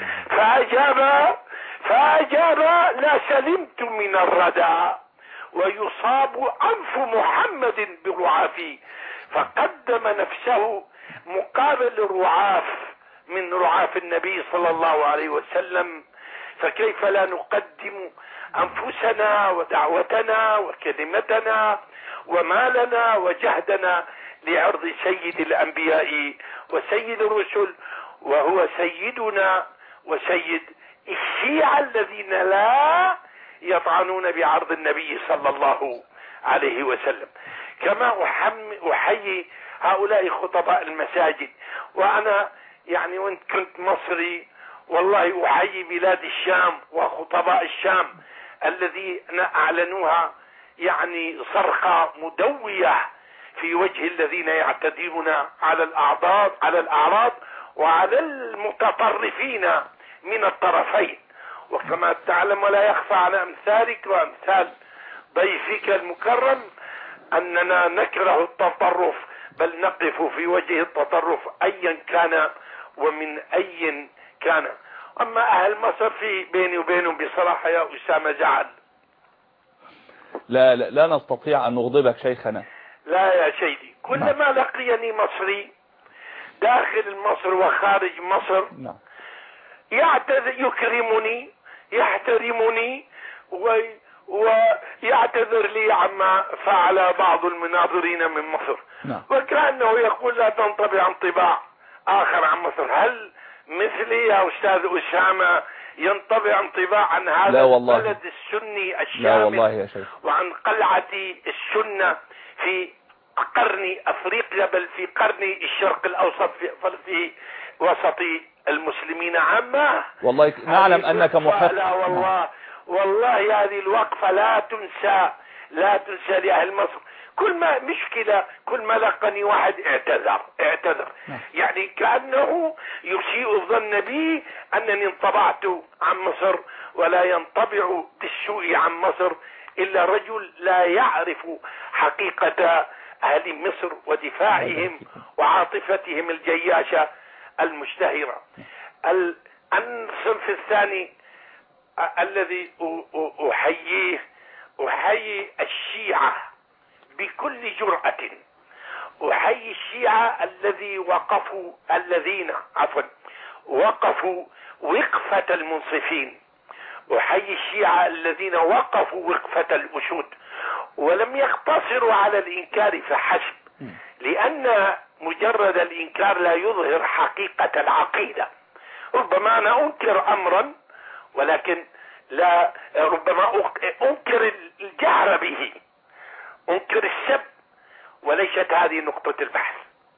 فأجاب فأجاب لا سلمت من الردى ويصاب أنف محمد برعافي. فقدم نفسه مقابل الرعاف من رعاف النبي صلى الله عليه وسلم. فكيف لا نقدم أنفسنا ودعوتنا وكلمتنا ومالنا وجهدنا لعرض سيد الأنبياء وسيد الرسل، وهو سيدنا وسيد الشيعة الذين لا يطعنون بعرض النبي صلى الله عليه وسلم. كما أحيي هؤلاء خطباء المساجد، وأنا يعني وانت كنت مصري والله أحيي بلاد الشام وخطباء الشام الذين أعلنوها يعني صرخة مدوية في وجه الذين يعتدون على الأعراض على الأعراض وعلى المتطرفين من الطرفين. وكما تعلم ولا يخفى على أمثالك وأمثال ضيفك المكرم أننا نكره التطرف، بل نقف في وجه التطرف أيا كان ومن أي كان. أما أهل مصر في بيني وبينهم بصراحة يا أسامة زعل. لا, لا لا نستطيع أن نغضبك شيخنا. لا يا سيدي، كلما لقيني مصري داخل مصر وخارج مصر نعم. يعتذر يكرمني يحترمني وي ويعتذر لي عما فعل بعض المناظرين من مصر. نعم. وكأنه يقول لا تنطبع انطباع آخر عن مصر. هل مثلي يا أستاذ أسامة ينطبع انطباع عن هذا البلد السني الشامل؟ لا والله يا شيخ. وعن قلعة السنة في قرن أفريقيا، بل في قرن الشرق الأوسط في, في وسط المسلمين عامة. والله نعلم أنك محق. لا والله والله هذه الوقفة لا تنسى لا تنسى لأهل مصر. كل ما مشكلة كل ما لقني واحد اعتذر اعتذر يعني كأنه يسيء الظن بي أنني انطبعت عن مصر، ولا ينطبع بالسوء عن مصر إلا رجل لا يعرف حقيقة أهل مصر ودفاعهم وعاطفتهم الجياشة المشتهرة. الصنف الثاني الذي أحييه أحيي الشيعة بكل جرأة. أحيي الشيعة الذي وقفوا الذين عفوا وقفوا وقفة المنصفين. أحيي الشيعة الذين وقفوا وقفة الأسود ولم يقتصروا على الإنكار فحسب، لأن مجرد الإنكار لا يظهر حقيقة العقيدة. ربما أنا أنكر أمرا ولكن لا ربما أنكر الجهر به، أنكر السب، وليست هذه نقطة البحث.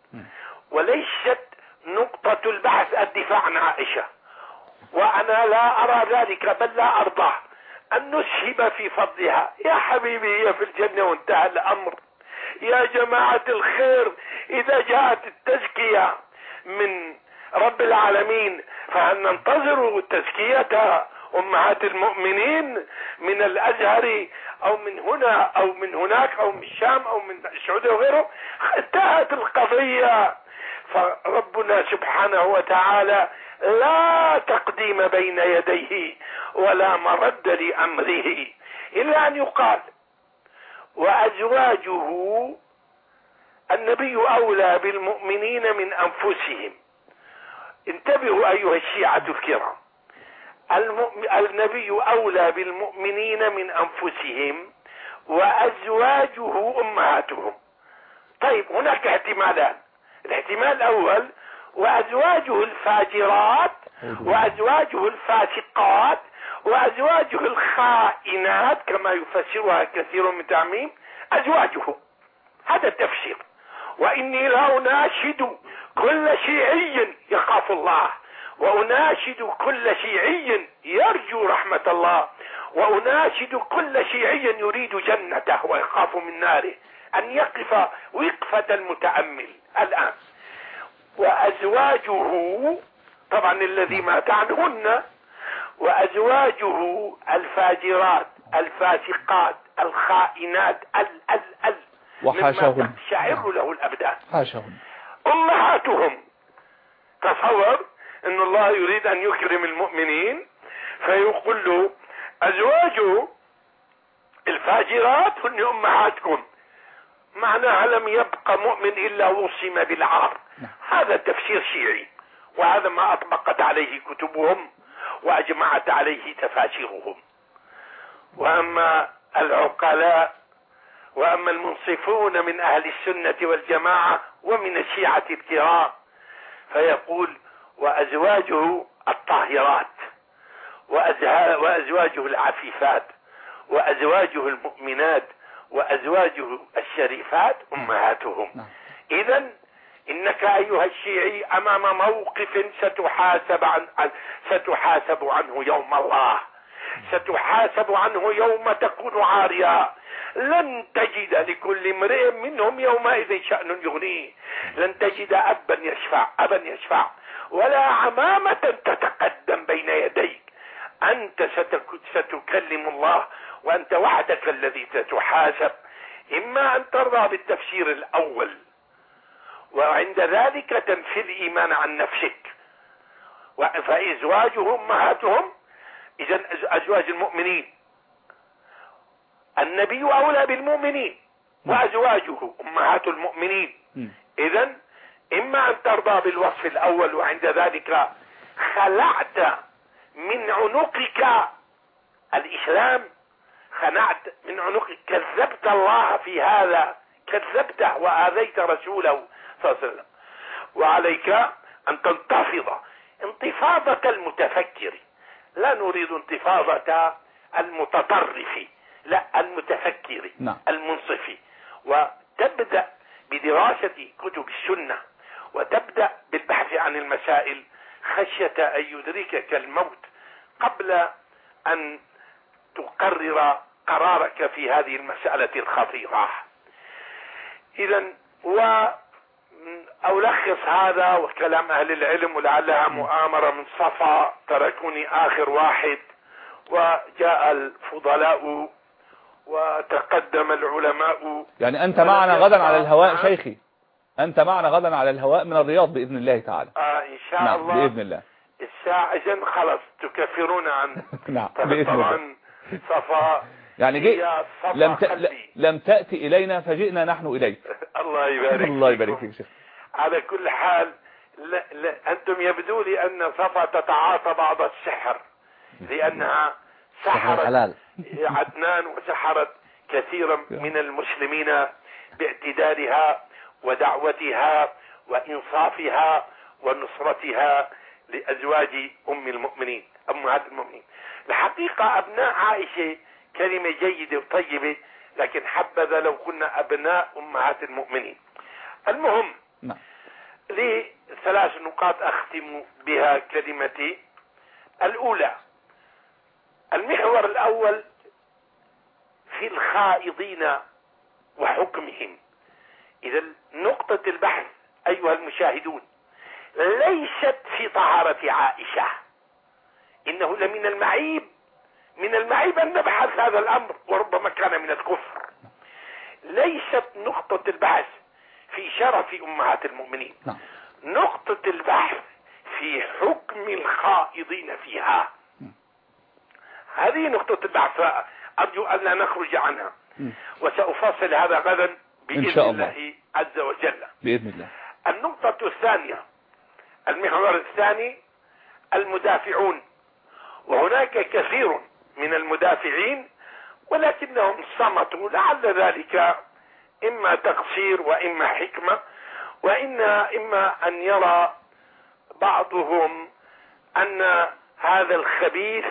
وليست نقطة البحث الدفاع عن عائشة، وأنا لا أرى ذلك بل لا أرضى أن نسهب في فضلها. يا حبيبي هي في الجنة وانتهى الأمر. يا جماعة الخير، إذا جاءت التزكية من رب العالمين فهل ننتظر تزكية أمهات المؤمنين من الأزهر أو من هنا أو من هناك أو من الشام أو من السعودية وغيره؟ انتهت القضية. فربنا سبحانه وتعالى لا تقديم بين يديه ولا مرد لأمره إلا أن يقال وأزواجه النبي أولى بالمؤمنين من أنفسهم. انتبهوا أيها الشيعة الكرام، النبي أولى بالمؤمنين من أنفسهم وأزواجه أمهاتهم. طيب هناك احتمالان. الاحتمال الأول وأزواجه الفاجرات وأزواجه الفاسقات وأزواجه الخائنات كما يفسرها كثير من تعميم أزواجه. هذا التفسير. وإني لا أناشد كل شيعي يخاف الله، وأناشد كل شيعي يرجو رحمة الله، وأناشد كل شيعي يريد جنته ويخاف من ناره أن يقف وقفة المتأمل الآن. وأزواجه طبعا الذي مات عنهن، وأزواجه الفاجرات الفاسقات الخائنات ال ال ال وحاشاهن تقشعر له الأبدان. حاشاهن أمهاتهم. تصور أن الله يريد أن يكرم المؤمنين فيقول له أزواج الفاجرات هن أمهاتكم، معناها لم يبقى مؤمن إلا وصم بالعار. هذا تفسير شيعي، وهذا ما أطبقت عليه كتبهم وأجمعت عليه تفاسيرهم. وأما العقلاء وأما المنصفون من أهل السنة والجماعة ومن الشيعة الكرام فيقول وأزواجه الطاهرات وأزواجه العفيفات وأزواجه المؤمنات وأزواجه الشريفات أمهاتهم. إذن إنك أيها الشيعي أمام موقف ستحاسب عن ستحاسب عنه يوم الله، ستحاسب عنه يوم تكون عاريا. لن تجد لكل امرئ منهم يومئذ شأن يغنيه، لن تجد أبا يشفع أبا يشفع ولا عمامة تتقدم بين يديك. أنت ستكلم الله وأنت وحدك الذي ستحاسب. إما أن ترضى بالتفسير الأول وعند ذلك تنفي الإيمان عن نفسك. فأزواجهم أمهاتهم، إذن أزواج المؤمنين النبي أولى بالمؤمنين وأزواجه أمهات المؤمنين. إذن إما أن ترضى بالوصف الأول وعند ذلك خلعت من عنقك الإسلام، خلعت من عنقك، كذبت الله في هذا، كذبته وآذيت رسوله صلى الله عليه وسلم. وعليك أن تنتفض انتفاضة المتفكر، لا نريد انتفاضة المتطرف، لا المتفكر المنصف. وتبدأ بدراسة كتب السنة وتبدأ بالبحث عن المسائل خشية أن يدركك الموت قبل أن تقرر قرارك في هذه المسألة الخطيرة. إذا وألخص هذا وكلام أهل العلم، ولعلها مؤامرة من صفا، تركني آخر واحد وجاء الفضلاء وتقدم العلماء. يعني أنت معنا غدا على الهواء شيخي، أنت معنا غدا على الهواء من الرياض بإذن الله تعالى. آه إن شاء نعم الله بإذن الله. الساعة إذن خلص تكفرون عن نعم بإذن الله. صفاء يعني جي لم ت... لم تأتي إلينا فجئنا نحن إليك. الله يبارك الله يبارك فيك شيخ. على كل حال لا لا أنتم يبدو لي أن صفا تتعاطى بعض السحر، لأنها سحرت عدنان وسحرت كثيرا من المسلمين باعتدالها ودعوتها وإنصافها ونصرتها لأزواج أم المؤمنين أمهات المؤمنين. الحقيقة أبناء عائشة كلمة جيدة وطيبة، لكن حبذا لو كنا أبناء أمهات المؤمنين. المهم لي ثلاث نقاط أختم بها كلمتي. الأولى، المحور الأول في الخائضين وحكمهم. إذا نقطة البحث أيها المشاهدون ليست في طهارة عائشة، إنه لمن المعيب من المعيب أن نبحث هذا الأمر وربما كان من الكفر. ليست نقطة البحث في شرف أمهات المؤمنين، نقطة البحث في حكم الخائضين فيها. هذه نقطة البحث، أرجو أن لا نخرج عنها، وسأفصل هذا غدا بإذن الله. الله عز وجل بإذن الله. النقطة الثانية، المحور الثاني، المدافعون. وهناك كثير من المدافعين ولكنهم صمتوا، لعل ذلك إما تقصير وإما حكمة، وإن إما أن يرى بعضهم أن هذا الخبيث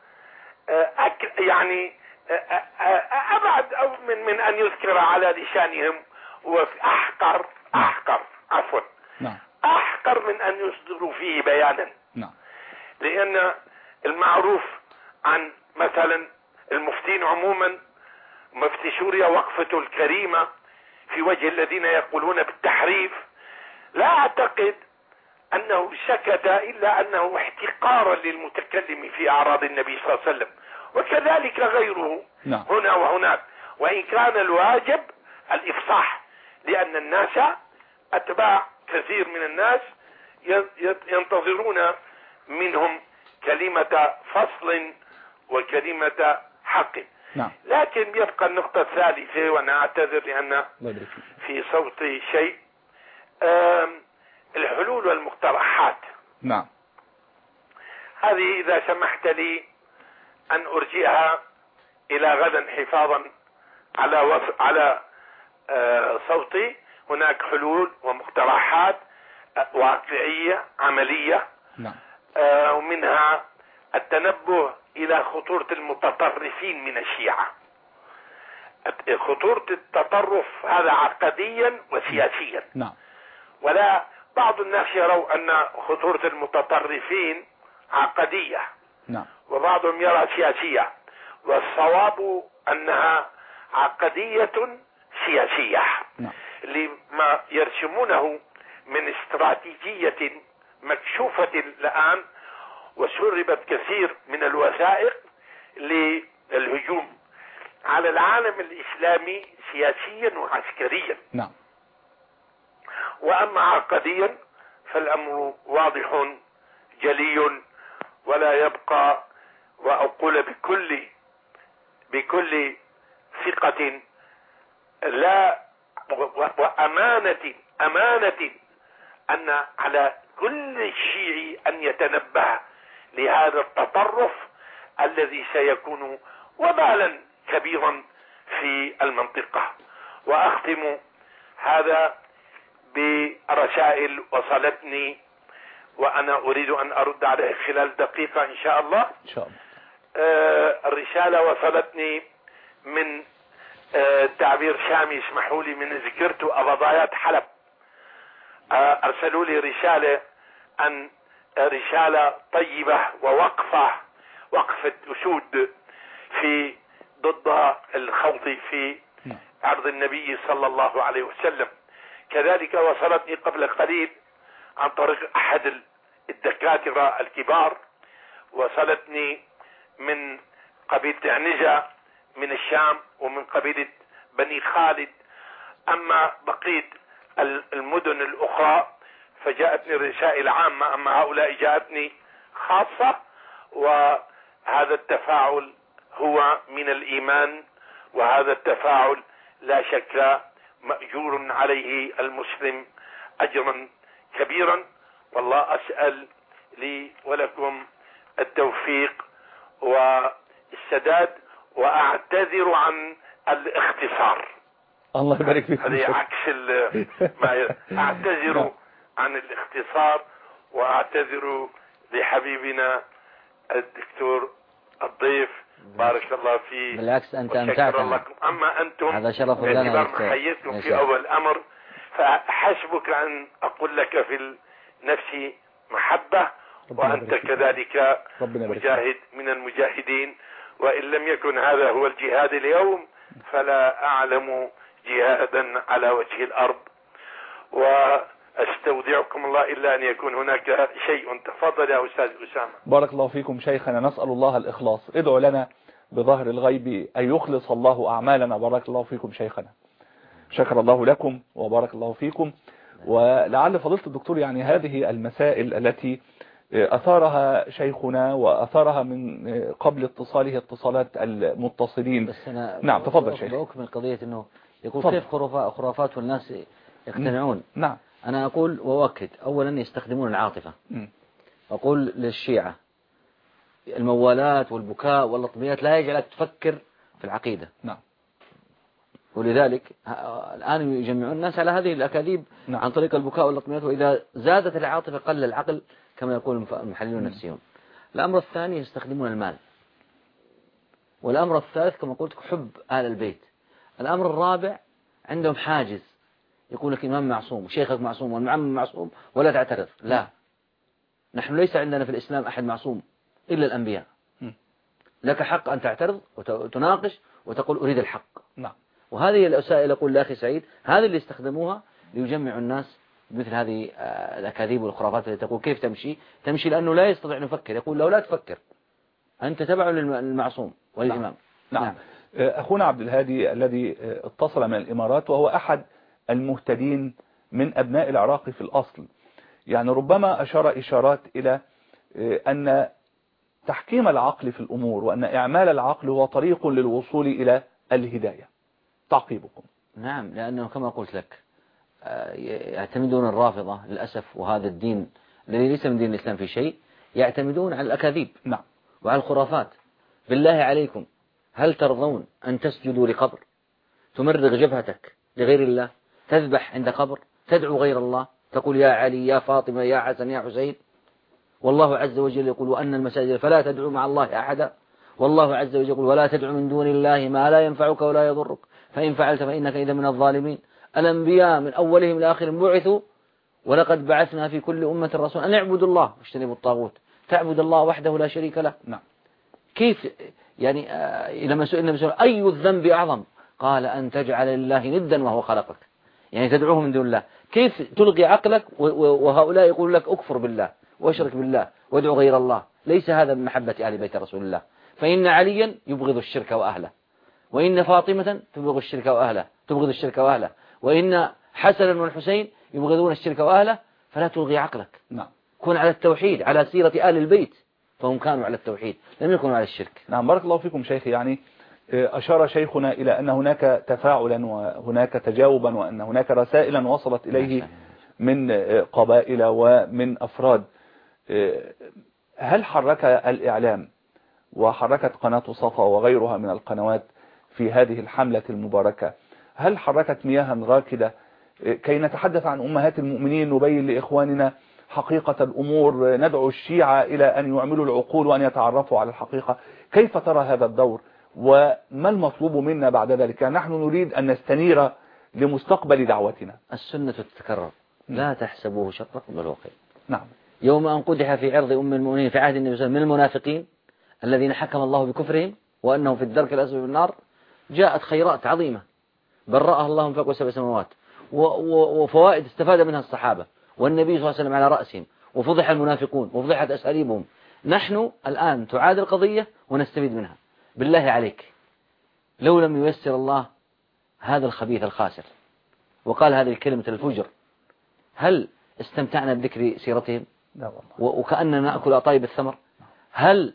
يعني أبعد أو من من أن يذكر على لسانهم وأحقر أحقر عفوا نعم. أحقر من أن يصدروا فيه بيانا. نعم. لأن المعروف عن مثلا المفتين عموما، مفتي سوريا وقفته الكريمة في وجه الذين يقولون بالتحريف، لا أعتقد أنه سكت إلا أنه احتقارا للمتكلم في أعراض النبي صلى الله عليه وسلم، وكذلك غيره. نعم. هنا وهناك، وإن كان الواجب الإفصاح، لأن الناس أتباع كثير من الناس ينتظرون منهم كلمة فصل وكلمة حق. نعم. لكن يبقى النقطة الثالثة، وأنا أعتذر لأن في صوتي شيء، الحلول والمقترحات. نعم. هذه إذا سمحت لي أن أرجئها إلى غدا حفاظا على وص... على آه صوتي. هناك حلول ومقترحات آه واقعية عملية. نعم. آه ومنها التنبه إلى خطورة المتطرفين من الشيعة. خطورة التطرف هذا عقديا وسياسيا. نعم. ولا بعض الناس يروا أن خطورة المتطرفين عقدية. نعم. وبعضهم يرى سياسية، والصواب أنها عقدية سياسية. نعم. لما يرسمونه من استراتيجية مكشوفة الآن، وسربت كثير من الوثائق للهجوم على العالم الإسلامي سياسيا وعسكريا. نعم. وأما عقديا فالأمر واضح جلي، ولا يبقى، وأقول بكل بكل ثقة لا وأمانة أمانة أن على كل شيعي أن يتنبه لهذا التطرف الذي سيكون وبالا كبيرا في المنطقة. وأختم هذا برسائل وصلتني، وأنا أريد أن أرد عليه خلال دقيقة إن شاء الله. إن شاء الله. آه الرسالة وصلتني من آه تعبير شامي، اسمحوا لي، من ذكرت أبضايات حلب. آه أرسلوا لي رسالة أن رسالة طيبة ووقفة وقفة أسود في ضد الخوض في عرض النبي صلى الله عليه وسلم. كذلك وصلتني قبل قليل عن طريق أحد الدكاترة الكبار، وصلتني من قبيلة عنجة من الشام ومن قبيلة بني خالد. أما بقية المدن الأخرى فجاءتني رسائل عامة، أما هؤلاء جاءتني خاصة. وهذا التفاعل هو من الإيمان، وهذا التفاعل لا شك مأجور عليه المسلم أجرا كبيرا. والله أسأل لي ولكم التوفيق والسداد، وأعتذر عن الاختصار. الله يبارك فيك. هذه عكس ما أعتذر عن الاختصار، وأعتذر لحبيبنا الدكتور الضيف، بارك الله فيه. بالعكس أنت أمتعتنا. أما أنتم هذا شرف لنا حييتكم في أول أمر، فحسبك أن أقول لك في النفس محبة، وأنت كذلك مجاهد من المجاهدين. وإن لم يكن هذا هو الجهاد اليوم فلا أعلم جهادا على وجه الأرض. وأستودعكم الله إلا أن يكون هناك شيء. تفضل يا أستاذ أسامة. بارك الله فيكم شيخنا، نسأل الله الإخلاص. ادعوا لنا بظهر الغيب أن يخلص الله أعمالنا. بارك الله فيكم شيخنا، شكر الله لكم وبارك الله فيكم. ولعل فضيلة الدكتور يعني هذه المسائل التي أثارها شيخنا وأثارها من قبل اتصاله اتصالات المتصلين. بس أنا نعم تفضل شيخ. بأكمل قضية أنه يقول كيف خرافات والناس يقتنعون. نعم. أنا أقول وأؤكد، أولا يستخدمون العاطفة. م. أقول للشيعة الموالات والبكاء واللطميات لا يجعلك تفكر في العقيدة. نعم. ولذلك الآن يجمعون الناس على هذه الأكاذيب. نعم. عن طريق البكاء واللطميات، وإذا زادت العاطفة قل العقل، كما يقول المحللون النفسيون. الأمر الثاني يستخدمون المال. والأمر الثالث كما قلت حب آل البيت. الأمر الرابع عندهم حاجز، يقول لك إمام معصوم وشيخك معصوم والمعمم معصوم ولا تعترض. لا، نحن ليس عندنا في الإسلام أحد معصوم إلا الأنبياء. لك حق أن تعترض وتناقش وتقول أريد الحق. نعم. وهذه الوسائل أقول لأخي سعيد هذه اللي استخدموها ليجمعوا الناس مثل هذه الأكاذيب والخرافات التي تقول كيف تمشي تمشي لأنه لا يستطيع أن يفكر. يقول لو لا تفكر أنت تبع للمعصوم والإمام. نعم. نعم. أخونا عبد الهادي الذي اتصل من الإمارات وهو أحد المهتدين من أبناء العراق في الأصل، يعني ربما أشار إشارات إلى أن تحكيم العقل في الأمور وأن إعمال العقل هو طريق للوصول إلى الهداية. تعقيبكم؟ نعم، لأنه كما قلت لك يعتمدون الرافضة للأسف، وهذا الدين الذي ليس من دين الإسلام في شيء، يعتمدون على الأكاذيب نعم وعلى الخرافات. بالله عليكم هل ترضون أن تسجدوا لقبر، تمرغ جبهتك لغير الله، تذبح عند قبر، تدعو غير الله، تقول يا علي يا فاطمة يا حسن يا حسين، والله عز وجل يقول وأن المساجد فلا تدعو مع الله أحدا، والله عز وجل يقول ولا تدعو من دون الله ما لا ينفعك ولا يضرك فإن فعلت فإنك إذا من الظالمين. الأنبياء من أولهم إلى آخرهم بعثوا ولقد بعثنا في كل أمة رسول أن اعبدوا الله واجتنبوا الطاغوت، تعبد الله وحده لا شريك له. نعم. كيف يعني آه لما سئلنا بسؤال أي الذنب أعظم قال أن تجعل لله ندا وهو خلقك، يعني تدعوه من دون الله. كيف تلغي عقلك وهؤلاء يقول لك أكفر بالله واشرك بالله وادعو غير الله؟ ليس هذا من محبة آل بيت رسول الله، فإن عليا يبغض الشرك وأهله، وإن فاطمة تبغض الشرك وأهله تبغض الشرك وأهله، وإن حسن والحسين يبغضون الشرك وأهله. فلا تلغي عقلك. نعم. كن على التوحيد على سيرة آل البيت، فهم كانوا على التوحيد لم يكونوا على الشرك. نعم. بارك الله فيكم شيخي. يعني أشار شيخنا إلى أن هناك تفاعلا وهناك تجاوبا وأن هناك رسائل وصلت إليه من قبائل ومن أفراد. هل حرك الإعلام وحركت قناة صفا وغيرها من القنوات في هذه الحملة المباركة، هل حركت مياها راكدة كي نتحدث عن أمهات المؤمنين، نبين لإخواننا حقيقة الأمور، ندعو الشيعة إلى أن يعملوا العقول وأن يتعرفوا على الحقيقة؟ كيف ترى هذا الدور وما المطلوب منا بعد ذلك؟ نحن نريد أن نستنير لمستقبل دعوتنا. السنة تتكرر، لا تحسبوه شرا بل هو خير. نعم. يوم أن قدح في عرض أم المؤمنين في عهد النبي صلى الله عليه وسلم من المنافقين الذين حكم الله بكفرهم وأنهم في الدرك الأسفل من النار، جاءت خيرات عظيمة برأها الله من فوق سبع سماوات وفوائد استفاد منها الصحابة والنبي صلى الله عليه وسلم على رأسهم، وفضح المنافقون وفضحت أساليبهم. نحن الآن تعاد القضية ونستفيد منها. بالله عليك لو لم ييسر الله هذا الخبيث الخاسر وقال هذه الكلمة الفجر، هل استمتعنا بذكر سيرتهم؟ لا والله. وكأننا نأكل أطايب الثمر. هل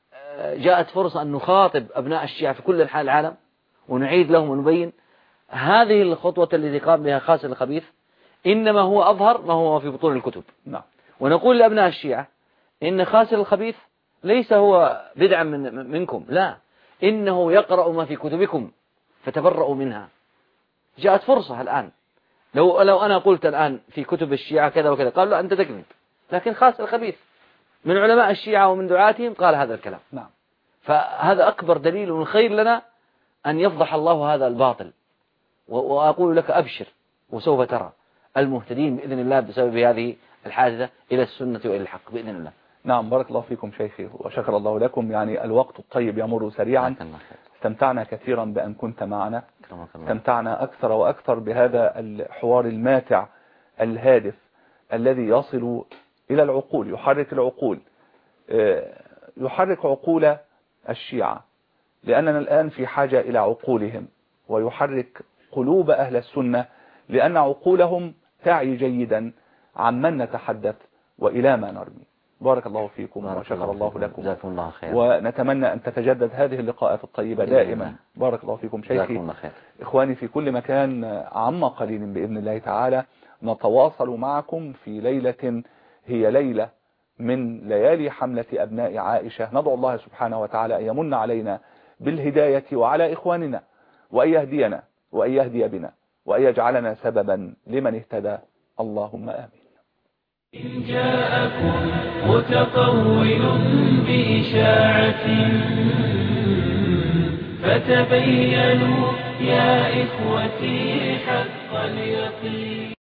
جاءت فرصة أن نخاطب أبناء الشيعة في كل أنحاء العالم ونعيد لهم ونبين هذه الخطوة التي قام بها خاسر الخبيث إنما هو أظهر ما هو في بطون الكتب. نعم. ونقول لأبناء الشيعة إن خاسر الخبيث ليس هو بدعا من منكم، لا، إنه يقرأ ما في كتبكم فتبرؤوا منها. جاءت فرصة الآن، لو لو أنا قلت الآن في كتب الشيعة كذا وكذا قالوا لا أنت تكذب، لكن خاسر الخبيث من علماء الشيعة ومن دعاتهم قال هذا الكلام. نعم. فهذا أكبر دليل من خير لنا أن يفضح الله هذا الباطل. وأقول لك أبشر وسوف ترى المهتدين بإذن الله بسبب هذه الحادثة إلى السنة وإلى الحق بإذن الله. نعم. بارك الله فيكم شيخي وشكر الله لكم. يعني الوقت الطيب يمر سريعا، استمتعنا كثيرا بأن كنت معنا، استمتعنا أكثر وأكثر بهذا الحوار الماتع الهادف الذي يصل إلى العقول، يحرك العقول، يحرك عقول الشيعة، لأننا الآن في حاجة إلى عقولهم، ويحرك قلوب أهل السنة لأن عقولهم تعي جيدا عمن نتحدث وإلى ما نرمي. بارك الله فيكم وشكر الله لكم. جزاكم الله خير. ونتمنى أن تتجدد هذه اللقاءات الطيبة دائما. بارك الله فيكم شيخي. إخواني في كل مكان، عم قليل بإذن الله تعالى نتواصل معكم في ليلة هي ليلة من ليالي حملة أبناء عائشة. ندعو الله سبحانه وتعالى أن يمن علينا بالهداية وعلى إخواننا، وأن يهدينا وأن يهدي بنا، وأن يجعلنا سببا لمن اهتدى. اللهم آمين. إن جاءكم متطول بإشاعة فتبينوا يا إخوتي حق اليقين.